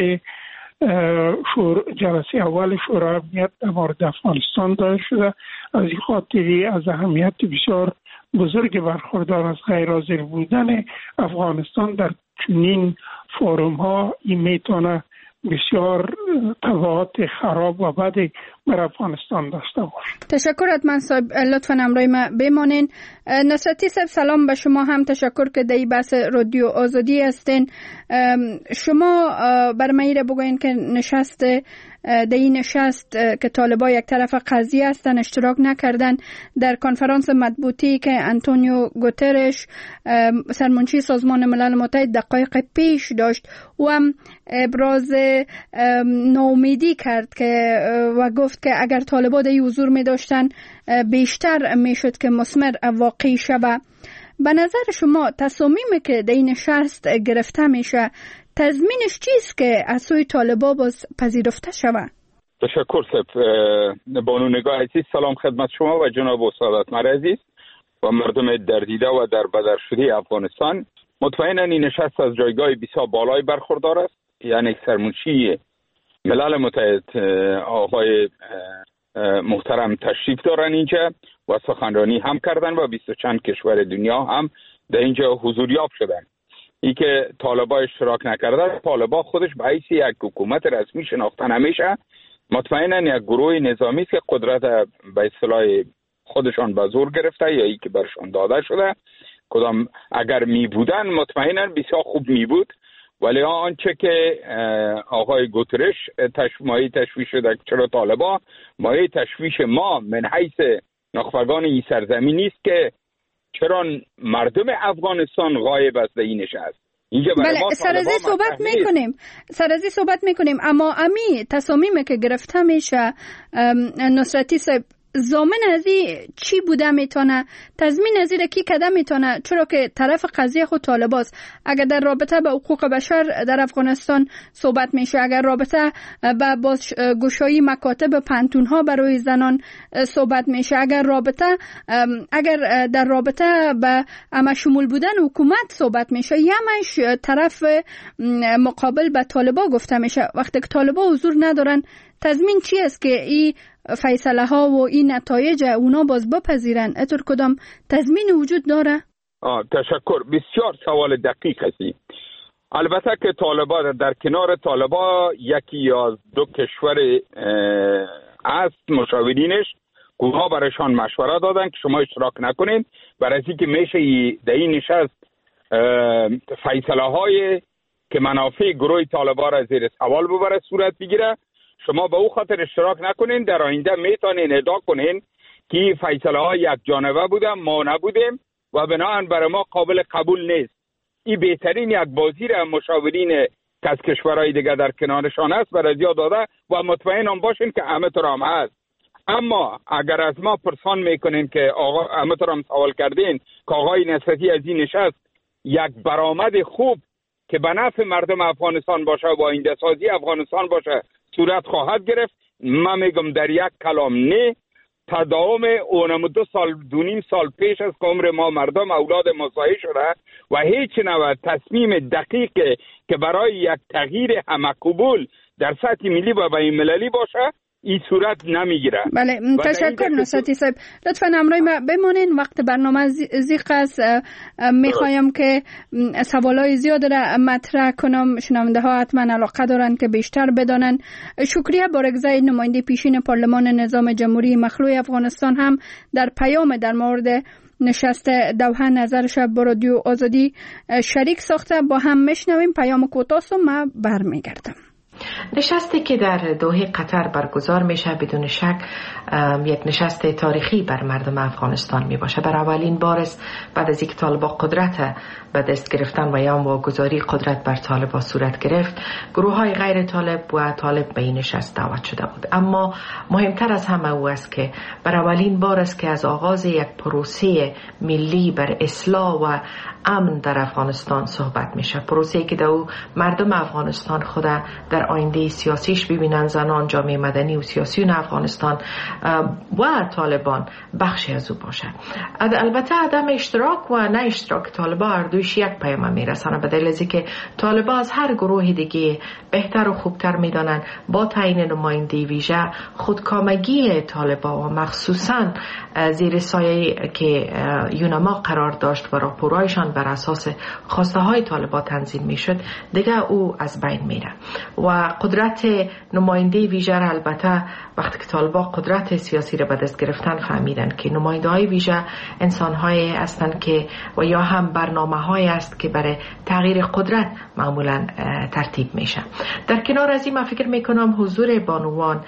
جلسه اول شورای امنیت در مورد افغانستان دایر شده. از این خاطری از اهمیت بسیار بزرگ برخوردار از غیر حاضر بودن افغانستان در چنین فورم ها این میتونه بسیار تبعات خراب و بد بر افغانستان داشته باشه. تشکر حتما صاحب، لطفا همراه ما بمانین. نصرتی صاحب سلام به شما، هم تشکر که در بحث رادیو آزادی هستین. شما بر من ایره بگوین که نشست در این نشست که طالبا یک طرف قضیه هستن اشتراک نکردن در کنفرانس مطبوعاتی که آنتونیو گوترش سرمنشی سازمان ملل متحد دقایق پیش داشت و هم ابراز ناامیدی کرد که و گفت که اگر طالبا در حضور می داشتن بیشتر می شد که مثمر واقعی شود. به نظر شما تصامیمی که در این نشست گرفته میشه تضمینش چیست که از سوی طالبا باز پذیرفته شود؟ تشکر صاحب. بانو نگاه عزیز، سلام خدمت شما و جناب استاد مر عزیز و مردم در دیده و در بدر شده افغانستان. مطمئنا این نشست از جایگاه بسیار بالای برخوردار است. یعنی سرمنشی ملل متحد آقای محترم تشریف دارن اینجا و سخنرانی هم کردن و 20 چند کشور دنیا هم در اینجا حضوریاب شدن. ای که طالبا اشتراک نکردن، طالبا خودش به حیث یک حکومت رسمی شناخته نمیشه. مطمئنا یک گروه نظامی است که قدرت به اصطلاح خودشان به زور گرفته یا ای که برشان داده شده. کدام اگر می بودن مطمئنا بسیار خوب می بود، ولی آنچه که آقای گوترش مایه تشویش شده چرا طالبا، مایه تشویش ما من حیث نخبگان این سرزمین نیست که چرا مردم افغانستان غایب از این نشست. اینجا برای ما سرازی صحبت میکنیم اما امی تصامیمی که گرفته میشه نصرتی صاحب ضامن از این چی بوده میتونه؟ تضمین از این کی کده میتونه؟ چرا که طرف قضیه خود طالباست. اگر در رابطه به حقوق بشر در افغانستان صحبت میشه، اگر رابطه به بازگشایی مکاتب پنتونها برای زنان صحبت میشه، اگر در رابطه به شمول بودن حکومت صحبت میشه، یمش طرف مقابل به طالبا گفته میشه. وقتی که طالبا حضور ندارن تضمین چی است که این فیصله ها و این نتایج اونا باز بپذیرن؟ اتر کدام تضمین وجود داره؟ تشکر. بسیار سوال دقیق هستی. البته که طالبا در کنار طالبا یکی یا دو کشور است مشاورینش گوها برایشان مشوره دادن که شما اشتراک نکنین برای اینکه میشه در این نشست فیصله های که منافع گروه طالبا را زیر سوال ببره صورت بگیره. شما به او خاطر اشتراک نکنین، در آینده میتونین ادعا کنین که فیصله ها یک جانبه بودن، ما نبودیم و بنابراین برای ما قابل قبول نیست. این بهترین یک بازی را مشاورین که از کشورهای دیگه در کنارشان است برای زیاد داده و مطمئن هم باشین که همه طور هم هست. اما اگر از ما پرسان میکنین که آقا همه طور هم سوال کردین که آقای نصرتی از این نشست یک برآمد خوب که به نفع مردم افغانستان باشه و آینده سازی افغانستان باشه صورت خواهد گرفت، من میگم در یک کلام نه. تداوم اونم 2.5 سال پیش از که عمر ما مردم اولاد مساعی شده و هیچ نوع تصمیم دقیق که برای یک تغییر همه قبول در سطح ملی و بین المللی باشه این صورت نمیگیره. بله تشکر نصرتی صاحب. لطفا همراه ما بمانین، وقت برنامه زیق است. میخوایم که سوالای زیاد را مطرح کنم، شنونده ها حتما علاقه دارن که بیشتر بدانن. شکریه بارگزای نماینده پیشین پارلمان نظام جمهوری مخلوع افغانستان هم در پیام در مورد نشست دوحه نظرش با رادیو آزادی شریک ساخته. با هم میشنویم پیام کوتاه و ما برمیگردم. نشستی که در دوحه قطر برگزار میشه بدون شک یک نشست تاریخی بر مردم افغانستان می باشه. بر اولین بار است بعد از اینکه طالبا قدرت به دست گرفتن و یا واگذاری قدرت بر طالبا صورت گرفت، گروه های غیر طالب و طالب به این نشست دعوت شده بود. اما مهمتر از همه او است که بر اولین بار است که از آغاز یک پروسه ملی بر اصلاح و امن در افغانستان صحبت میشه. پروسه‌ای که در مردم افغانستان خود در آینده سیاسیش ببینن، زنان، جامعه مدنی و سیاسیون افغانستان و طالبان بخشی از او باشه. البته عدم اشتراک و نه اشتراک طالبان هر دویش یک پیام میرسانه، به دلیل از اینکه طالبان از هر گروه دیگه بهتر و خوبتر میدانن با تعیین نماینده ویژه خودکامگی طالبان و مخصوصا زیر سایه که یونما قرار داشت و راپورهایشان بر اساس خواسته های طالبان تنظیم میشد دیگه او از بین میره. و قدرت نماینده ویژه را البته وقتی که طالبان قدرت سیاسی را به دست گرفتن فهمیدن که نماینده های ویژه انسان های هستند که و یا هم برنامه های است که برای تغییر قدرت معمولا ترتیب میشه. در کنار از این من فکر میکنم حضور بانوان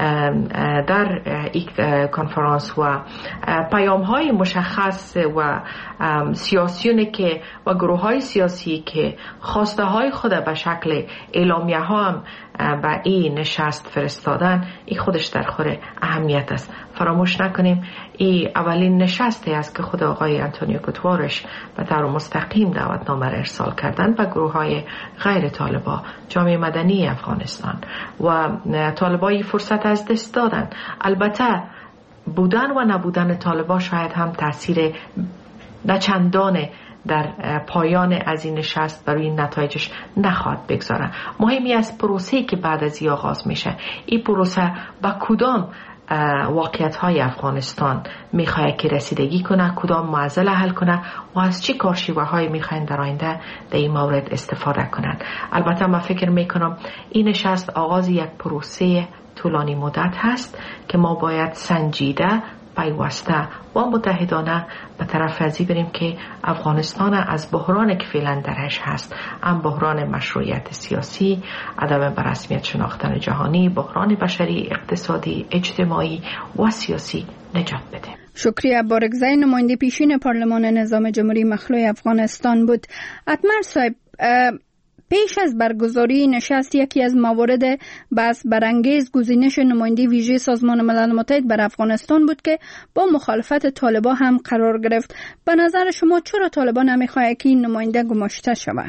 در این کنفرانس و پیام های مشخص و سیاسیون که و گروه های سیاسی که خواسته های خود به شکل اعلامیه ها هم به این نشست فرستادن، این خودش در خور اهمیت است. فراموش نکنیم این اولین نشستی است که خود آقای انتونیو گوتوارش به طور مستقیم دعوتنامه را ارسال کردن به گروه های غیر طالبان، جامعه مدنی افغانستان و طالبان فرصت از دست دادن. البته بودن و نبودن طالبان شاید هم تاثیر نچندانه در پایان از این نشست برای این نتایجش نخواهد بگذاره. مهمی از پروسه‌ای که بعد از این آغاز میشه، این پروسه با کدام واقعیت های افغانستان میخواد که رسیدگی کنه، کدام معضل حل کنه و از چی کارشیوه های میخواین در آینده در این مورد استفاده کنن. البته من فکر میکنم این نشست آغاز یک پروسه طولانی مدت هست که ما باید سنجیده، پیوسته و متحدانه به طرف ازی بریم که افغانستان از بحرانی که فعلا درش هست، هم بحران مشروعیت سیاسی، عدم بررسمیت شناختن جهانی، بحران بشری، اقتصادی، اجتماعی و سیاسی نجات بده. شکریه. بارگزای نماینده پیشین پارلمان نظام جمهوری مخلوع افغانستان بود. اتمر صاحب، پیش از برگزاری نشست یکی از موارد بحث برانگیز گزینش نماینده ویژه سازمان ملل متحد بر افغانستان بود که با مخالفت طالبان هم قرار گرفت. به نظر شما چرا طالبان نمیخواد که این نماینده گماشته شود؟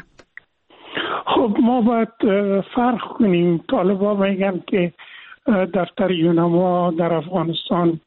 خب ما باید فرق کنیم. طالبان میگن که دفتر یونما در افغانستان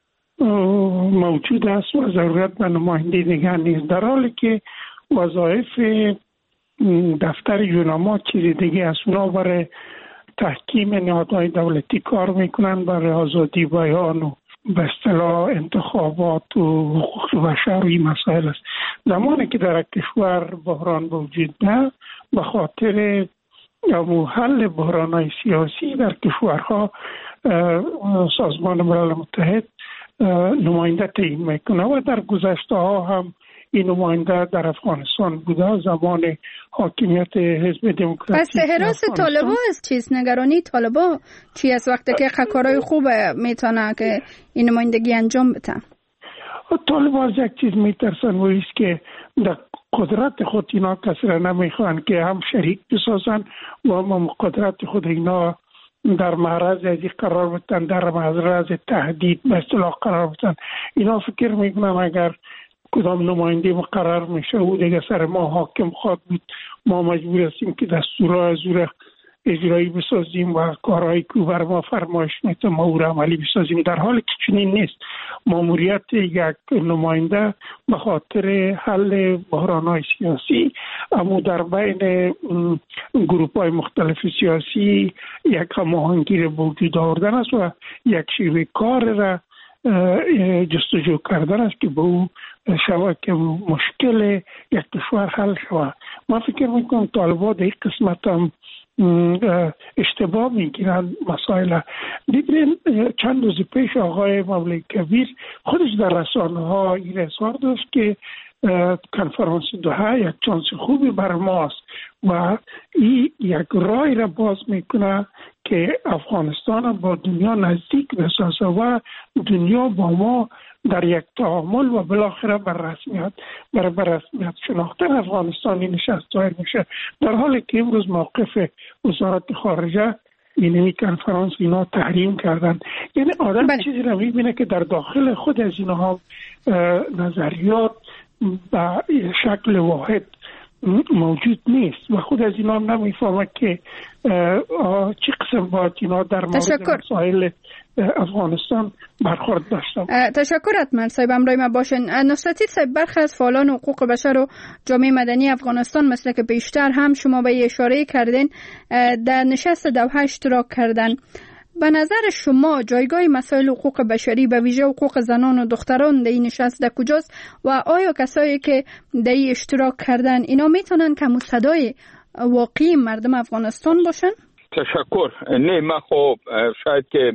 موجود است و ضرورت به نماینده دیگر نیست، در حالی که وظایف دفتر یونما چیز دیگه است. اونا برای تحکیم نهادهای دولتی کار میکنن، برای آزادی بیان و به اصطلاح انتخابات و حقوق بشر و این مسائل است. زمانی که در کشور بحران وجود ده، به خاطر حل بحران‌های سیاسی در کشورها سازمان ملل متحد نماینده تعیین میکنه و در گذشته ها هم این نماینده در افغانستان بوده زمان حاکمیت حزب دموکراسی. پس حراس طالبان از چیز نگرانی طالبان چی از وقتی که کارهای خوب میتونه که این نمایندگی انجام بده؟ طالبان از یک چیز میترسن و ایست که در قدرت خود اینا کسی را نمیخوان که هم شریک بسازن و هم قدرت خود اینا در معرض از قرار بودن، در معرض تهدید به اصطلاح قرار بودن. اینا فکر میکنن اگر کدام نماینده مقرر میشه و دیگه سر ما حاکم خواهد بود، ما مجبور هستیم که دستورها از او اجرایی بسازیم و کارهایی که بر ما فرمایش میده ما او را عملی بسازیم، در حالی که چنین نیست. ماموریت یک نماینده به خاطر حل بحران‌های سیاسی اما در بین گروه‌های مختلف سیاسی یک هماهنگی را وجود آوردن است و یک شیوه کار را جستجو کردن است که به او شود که مشکل یک کشور حل شود. من فکر میکنم طالبان در این قسمت هم اشتباه میگیرن مسائل. دیدین چند روز پیش آقای مولوی کبیر خودش در رسانه ها این اظهار داشت که کنفرانس دوحه یک چانس خوبی بر ماست و این یک راه را باز میکنه که افغانستان با دنیا نزدیک بسازه و دنیا با ما در یک تعامل و بالاخره بر رسمیت شناختن افغانستانی نشست ظاهر میشه، در حالی که امروز موقف وزارت خارجه اینمی کنفرانس اینا تحریم کردن. یعنی آدم چیزی را میبینه که در داخل خود از اینها نظریات به شکل واحد موجود نیست و خود از اینا هم نمیفهمه که چه قسم باید اینا در مورد مسائل افغانستان برخورد داشتن. تشکر حتما صاحب امرای ما باشن. نصرتی صاحب، برخی از فعالان حقوق بشر و جامعه مدنی افغانستان مثل که پیشتر هم شما به اشاره کردین در نشست دوحه اشتراک کردن. به نظر شما جایگاه مسائل حقوق بشری به ویژه حقوق زنان و دختران در این نشست در کجاست و آیا کسایی که در این اشتراک کردن اینا میتونن که صدای واقعی مردم افغانستان باشن؟ تشکر. نه، من خب شاید که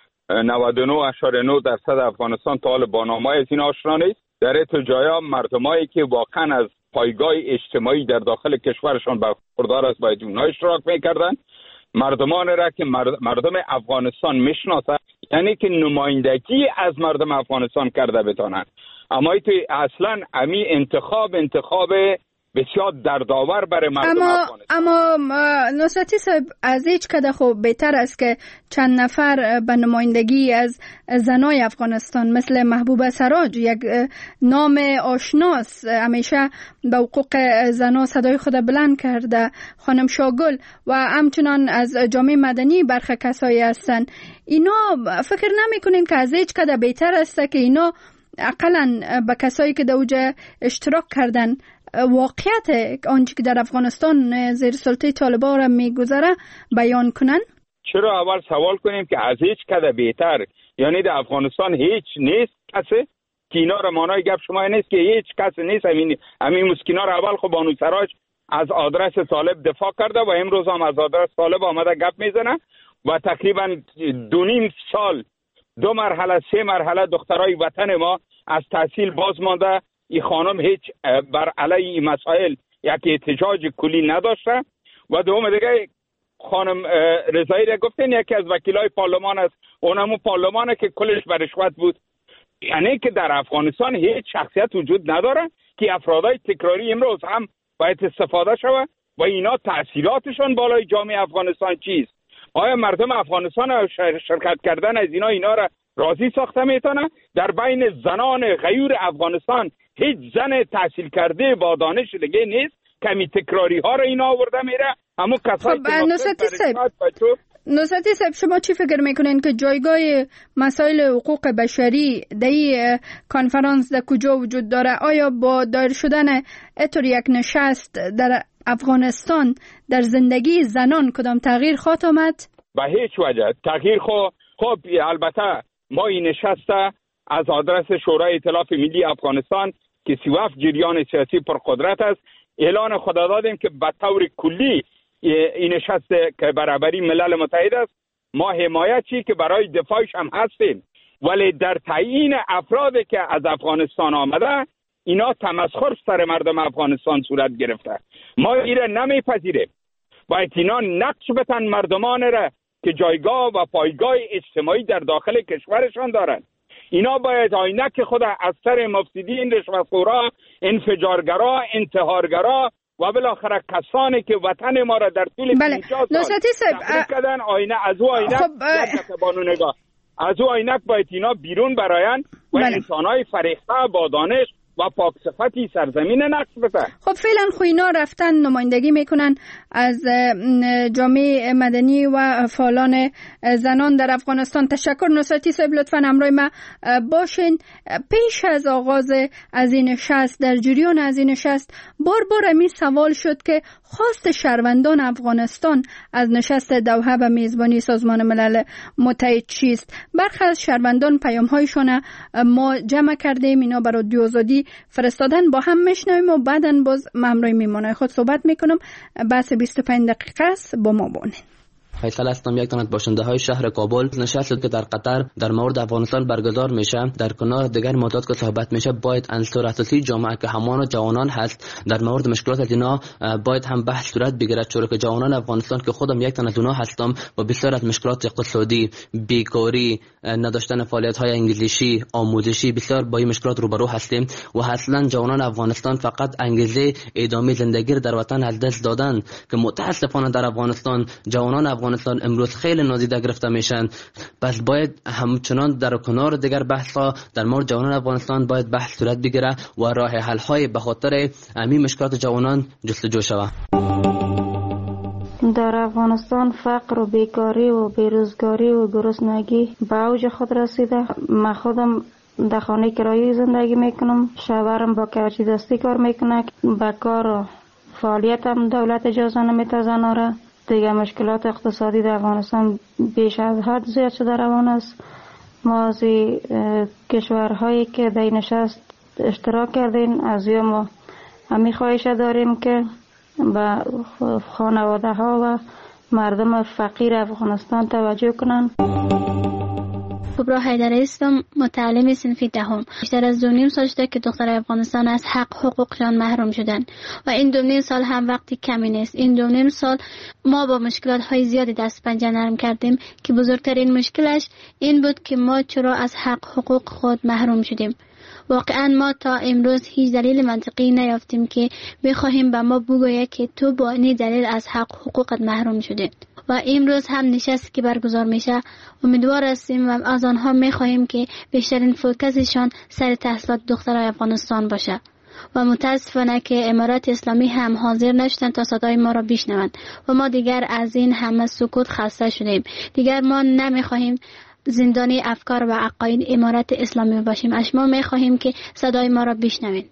99.9% افغانستان تا حال با نامه‌های از این آشنا نیست. در ارتجاع مردمایی که واقعا از پایگاه اجتماعی در داخل کشورشان برخوردار است باید اونها اشتراک میکردن. مردمان را که مردم افغانستان میشناسند، یعنی که نمایندگی از مردم افغانستان کرده بتانند. اما اصلا امی انتخاب بسیار دردآور برای مردم افغانستان. اما نصرتی صاحب، از هیچ کده خوب بهتر است که چند نفر به نمایندگی از زنای افغانستان مثل محبوبه سراج، یک نام آشناس، همیشه به حقوق زنا صدای خود بلند کرده، خانم شاگل و همچنان از جامعه مدنی برخی کسایی هستند. اینا فکر نمی کنین که از هیچ کده بهتر است که اینا اقلا به کسایی که در اوجه اشتراک کردن واقعیت آنچه که در افغانستان زیر سلطه طالبان را میگذره بیان کنن؟ چرا اول سوال کنیم که از هیچ کده بهتر، یعنی در افغانستان هیچ نیست کسی که اینا را مانای گپ شما نیست که هیچ کسی نیست. همین مسکینا را اول خب بانو سراج از آدرس طالب دفاع کرده و امروز هم از آدرس طالب آمده گپ میزنه و تقریبا 2.5 سال 2 مرحله 3 مرحله دخترای وطن ما از تحصیل باز مانده. این خانم هیچ بر علیه این مسائل یک احتجاج کلی نداشته. و دوم دیگه خانم رضایی را گفتین یکی از وکیلای پارلمان است، اونمون پارلمانه که کلش بر رشوت بود. یعنی که در افغانستان هیچ شخصیت وجود نداره که افرادای تکراری امروز هم باید استفاده شود و اینا تأثیراتشون بالای جامعه افغانستان چیست؟ آیا مردم افغانستان شرکت کردن از اینا را راضی ساخته میتونه؟ در بین زنان غیور افغانستان هیچ زن تحصیل کرده با دانش دیگه نیست. کمی تکراری ها را اینا آورده میره. همون کسایی که نصرتی صاحب، شما چی فکر میکنین که جایگاه مسائل حقوق بشری در این کنفرانس در کجا وجود داره؟ آیا با دایر شدن اتور یک نشست در افغانستان در زندگی زنان کدام تغییر خواهد آمد؟ به هیچ وجه تغییر خب البته ما این نشسته از آدرس شورای ائتلاف ملی افغانستان که 37 جریان سیاسی پرقدرت است اعلان خود دادیم که به طور کلی این نشست که برابری ملل متحد است ما حمایتی که برای دفاعش هم هستیم، ولی در تعیین افرادی که از افغانستان آمده اینا تمسخر سر مردم افغانستان صورت گرفته. ما ایره نمیپذیریم. باید اینا نقش بتن مردمان را که جایگاه و پایگاه اجتماعی در داخل کشورشان دارند. اینا باید آینک خود از سر مفسدین، رشوتخورا، انفجارگرا، انتحارگرا و بالاخره کسانی که وطن ما را در طول 50 سال تخریب کردن آینه از او آینک بانو نگاه از او آینک باید اینا بیرون براین و انسانهای فریخته با دانش و پاک صفتی سرزمین نقش بده. خب فعلا خو اینا رفتن نمایندگی میکنن از جامعه مدنی و فعالان زنان در افغانستان. تشکر نصرتی صاحب، لطفا همراه ما باشین. پیش از آغاز از این نشست، در جریان از این نشست بار می سوال شد که خواست شهروندان افغانستان از نشست دوحه به میزبانی سازمان ملل متحد چیست. برخی از شهروندان پیام‌هایشان ما جمع کردیم، اینا برای رادیو آزادی فرستادن، با هم میشنویم و بعداً باز همراه میمونه خود صحبت میکنم. بحث 25 دقیقه است، با ما باشین. فیصل هستم، یک تن از باشنده های شهر کابل. نشست شد که در قطر در مورد افغانستان برگزار میشه. در کنار دیگر موضوعات که صحبت میشه باید عنصر اساسی جامعه که همان جوانان هست در مورد مشکلات از اینا باید هم بحث صورت بگیرد، چون که جوانان افغانستان که خودم یک تن از اونها هستم و بسیار از مشکلات اقتصادی، بیکاری، نداشتن فعالیت های انگلیسی، آموزشی، بسیار با این مشکلات روبرو هستیم و اصلا جوانان افغانستان فقط انگیزه ادامه زندگی در وطن از دست دادن که متاسفانه در افغانستان جوانان افغانستان امروز خیلی نادیده گرفته میشن. پس باید همچنان در کنار دیگر بحث‌ها در مورد جوانان افغانستان باید بحث صورت بگیره و راه حل های به خاطر همین مشکلات جوانان جستجو شود. در افغانستان فقر و بیکاری و بیروزگاری و گرسنگی به اوج خود رسیده. من خودم در خانه کرایه زندگی میکنم، شوهرم با کارچی دستی کار میکنه، به کار و فعالیت هم دولت اجازه نمیده زنها را. دیگه مشکلات اقتصادی در افغانستان بیش از حد زیاد شده روان است. ما از کشورهایی که در این نشست اشتراک کردیم از ما همین خواهش داریم که به خانواده ها و مردم فقیر افغانستان توجه کنند. کبرا حیدری هستم، متعلم صنف دهم. بیشتر از 2.5 سال شده که دختر افغانستان از حقوقشان محروم شدن و این 2.5 سال هم وقتی کمی نیست. این 2.5 سال ما با مشکلات های زیادی دست پنجه نرم کردیم که بزرگترین مشکلش این بود که ما چرا از حقوق خود محروم شدیم. واقعا ما تا امروز هیچ دلیل منطقی نیافتیم که بخواهیم به ما بگوید که تو با این دلیل از حقوقت محروم شدی. و امروز هم نشستی که برگزار میشه امیدوار هستیم و از آنها میخواهیم که بیشترین فوکسشان سر تحصیلات دخترای افغانستان باشه و متاسفانه که امارات اسلامی هم حاضر نشدن تا صدای ما را بشنوند و ما دیگر از این همه سکوت خسته شدیم. دیگر ما نمیخواهیم زندانی افکار و عقاید امارات اسلامی باشیم. ما میخواهیم که صدای ما را بشنوید.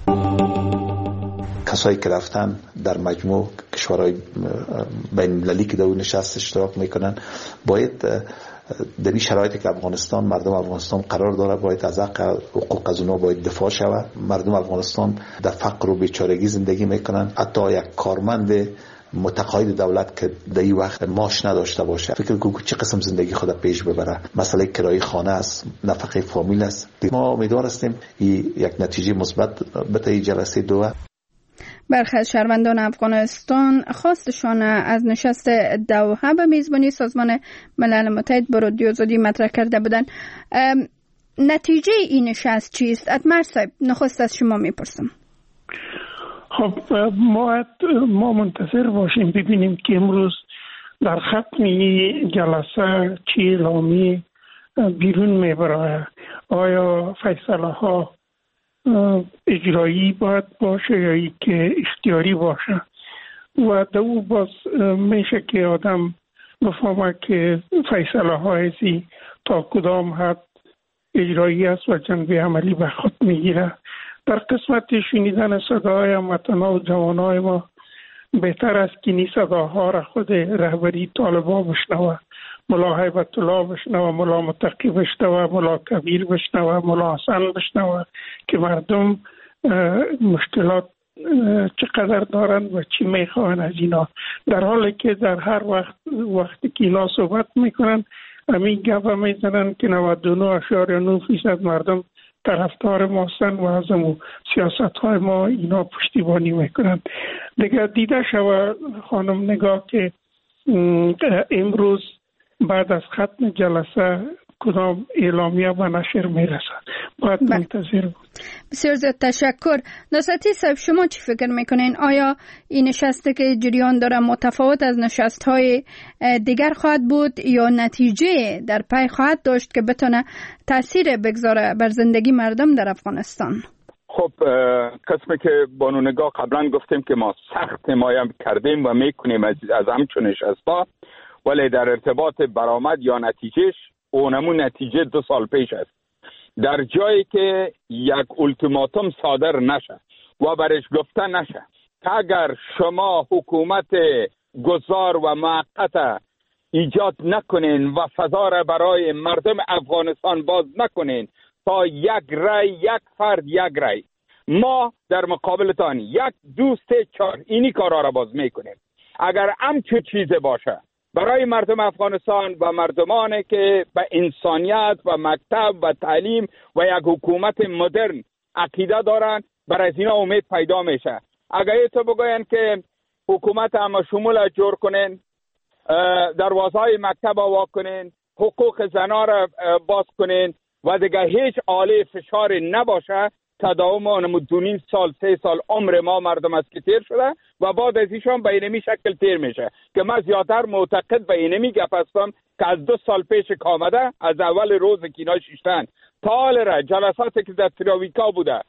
کسایی که رفتن در مجموع کشورهای بین المللی که در اون نشست اشتراک میکنن باید در این شرایطی که افغانستان مردم افغانستان قرار داره باید از حقوق از اونها باید دفاع شود. مردم افغانستان در فقر و بیچارگی زندگی میکنن. حتی یک کارمند متقاعد دولت که در این وقت معاش نداشته باشه فکر کنم چه قسم زندگی خود پیش ببره. مسئله کرایه خانه است، نفقه فامیل است. ما امیدوار هستیم یک نتیجه مثبت به این جلسه دوحه. برخی از شهروندان افغانستان خواستشان از نشست دوحه به میزبانی سازمان ملل متحد به رادیو آزادی مطرح کرده بودند. نتیجه این نشست چیست؟ اتمر صاحب، نخست از شما میپرسم. خب ما منتظر باشیم ببینیم که امروز در ختم جلسه چی اعلامی بیرون میبره. آیا فیصله ها اجرایی باید باشه یا ای که اختیاری باشه و دو باز میشه که آدم بفهمه که فیصله هایزی تا کدام حد اجرایی است و جنبه عملی به خود میگیره. در قسمت شنیدن صداهای هموطنان و جوانای ما بهتر است که این صداها را خود رهبری طالبان بشنوه، ملا هیبت الله بشنوه، ملا متقی بشنوه، ملا کبیر بشنوه، ملا حسن بشنوه که مردم مشکلات چقدر دارن و چی میخواهن از اینا، در حالی که در هر وقتی که اینا صحبت میکنن همین گپ میزنن که 99.9% مردم طرفدار ما هستند و از سیاست های ما اینا پشتیبانی میکنن. دیگه دیده شود خانم نگاه که امروز بعد از ختم جلسه کدام اعلامیه به نشر میرسد. باید منتظر بود. بسیار زیاد تشکر. نصرتی صاحب، شما چی فکر میکنین؟ آیا این نشسته که جریان داره متفاوت از نشست های دیگر خواهد بود یا نتیجه در پی خواهد داشت که بتونه تاثیر بگذاره بر زندگی مردم در افغانستان؟ خب قسمی که بانونگاه قبلا گفتیم که ما سخت حمایت کردیم و میکنیم از همچون نشستا، ولی در ارتباط برآمد یا نتیجهش اونمون نتیجه 2 سال پیش است. در جایی که یک اولتیماتوم صادر نشه و برش گفته نشه که اگر شما حکومت گذار و موقت ایجاد نکنین و فضا را برای مردم افغانستان باز نکنین تا یک رای، یک فرد یک رای، ما در مقابلتان 1 2 3 4 اینی کارا را باز میکنیم. اگر همچون چیزی باشه برای مردم افغانستان و مردمانی که به انسانیت و مکتب و تعلیم و یک حکومت مدرن عقیده دارن، برای از اینا امید پیدا میشه. اگر تو بگوین که حکومت همه شمول جور کنین، دروازهای مکتب وا کنین، حقوق زنا را باز کنین و دیگه هیچ آله فشار نباشه، تداوم اونمو 2.5 سال 3 سال عمر ما مردم است که تیر شده و بعد از ایشان به اینمی شکل تیر میشه که من زیادتر معتقد به اینمی گپ هستم که از 2 سال پیش که آمده، از اول روز که اینا شیشتن تا حال را جلساتی که در تراویکا بوده،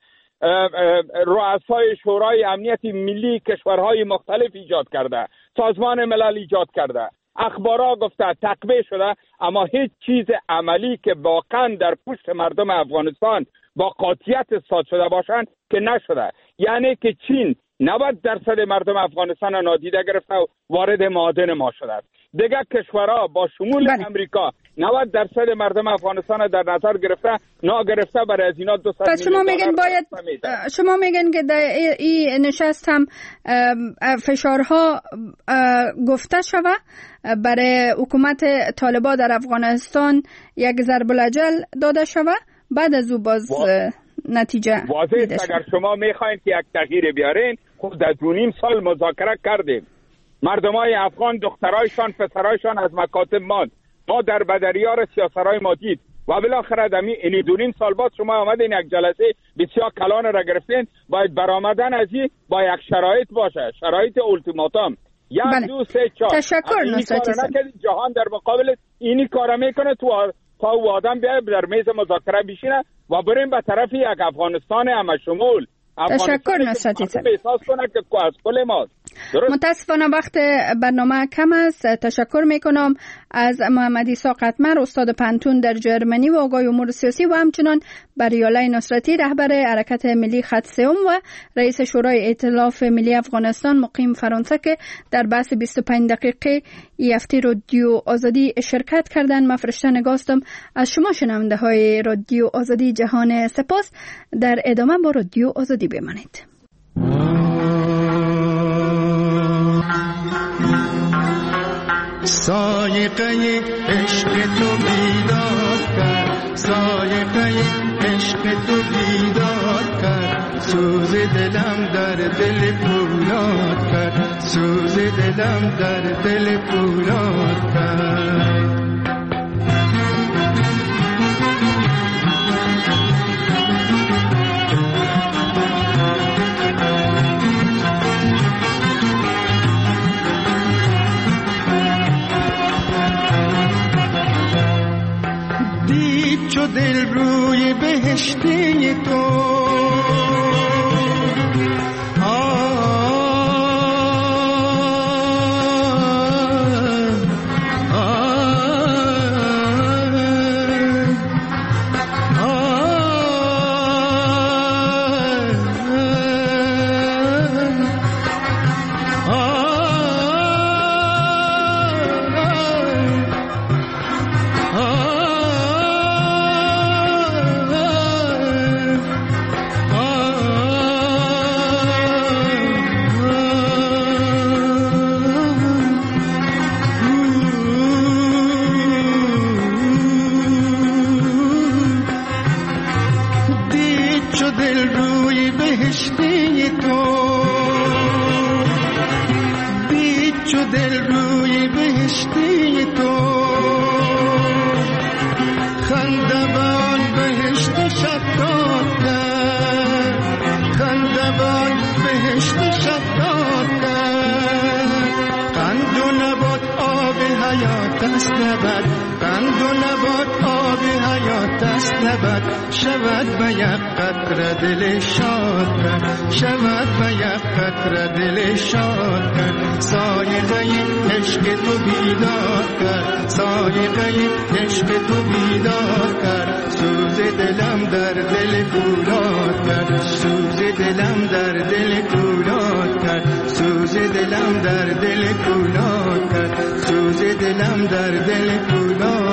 رؤسای شورای امنیت ملی کشورهای مختلف ایجاد کرده، سازمان ملل ایجاد کرده، اخبارها گفته، تقویه شده، اما هیچ چیز عملی که واقعا در پشت مردم افغانستان با قاطعیت اثبات شده باشند که نشده. یعنی که چین 90% مردم افغانستان را نادیده گرفته و وارد معادن ما شده است. دیگه کشورها با شمول امریکا 90% مردم افغانستان را در نظر گرفته، ناگرفته برای از اینا 200 پس شما میگن باید شما میگن که در این نشست هم فشارها گفته شوه برای حکومت طالبان در افغانستان، یک ضرب الاجل داده شوه، بعد از او باز نتیجه واضح است. اگر شما میخواین که یک تغییر بیارین، خود در 2.5 سال مذاکره کردیم، مردمای افغان دخترایشان پسرایشان از مکاتب ماند، ما در بدریار سیاسرای ما دید و بالاخره دمی اینی 2.5 سال بعد شما آمدین یک جلسه بسیار کلان را گرفتین. باید برآمدن از این با یک شرایط باشه، شرایط اولتیماتوم 1 2 3 4. تشکر نصرتی صاحب. جهان در مقابل اینی کارا میکنه تا او آدم بیاید در میز مذاکره بشینه و بریم به طرف یک افغانستان همه شمول. تشکر نصرتی صاحب. احساس کنه که از کل ماست. متاسفانه وقت برنامه کم است. تشکر میکنم از محمد عیسی قطمر، استاد پانتون در جرمنی و آقای امور سیاسی، و همچنان بریاله نصرتی، رهبر حرکت ملی خط سوم و رئیس شورای ائتلاف ملی افغانستان مقیم فرانسه، که در بحث 25 دقیقه هفته رادیو آزادی شرکت کردند. من فرشته نگاستم. از شما شنونده های رادیو آزادی جهان سپاس. در ادامه با رادیو آزادی بمانید. سایقه عشق تو بیدار کرد، سایقه عشق تو بیدار کرد، سوز دلم در دل پولاد کرد، سوز دلم در دل پولاد کرد. چو دل روی بهشتی تو کرد، شود به یک قطره دل شاد کرد، شود به یک قطره دل شاد کرد. سایقه عشق تو بیدار کرد، سایقه عشق تو بیدار کرد. سوز دلم در دل فولاد کرد، سوز دلم در دل فولاد کرد، سوز دلم در دل فولاد کرد، سوز دلم در دل فولاد.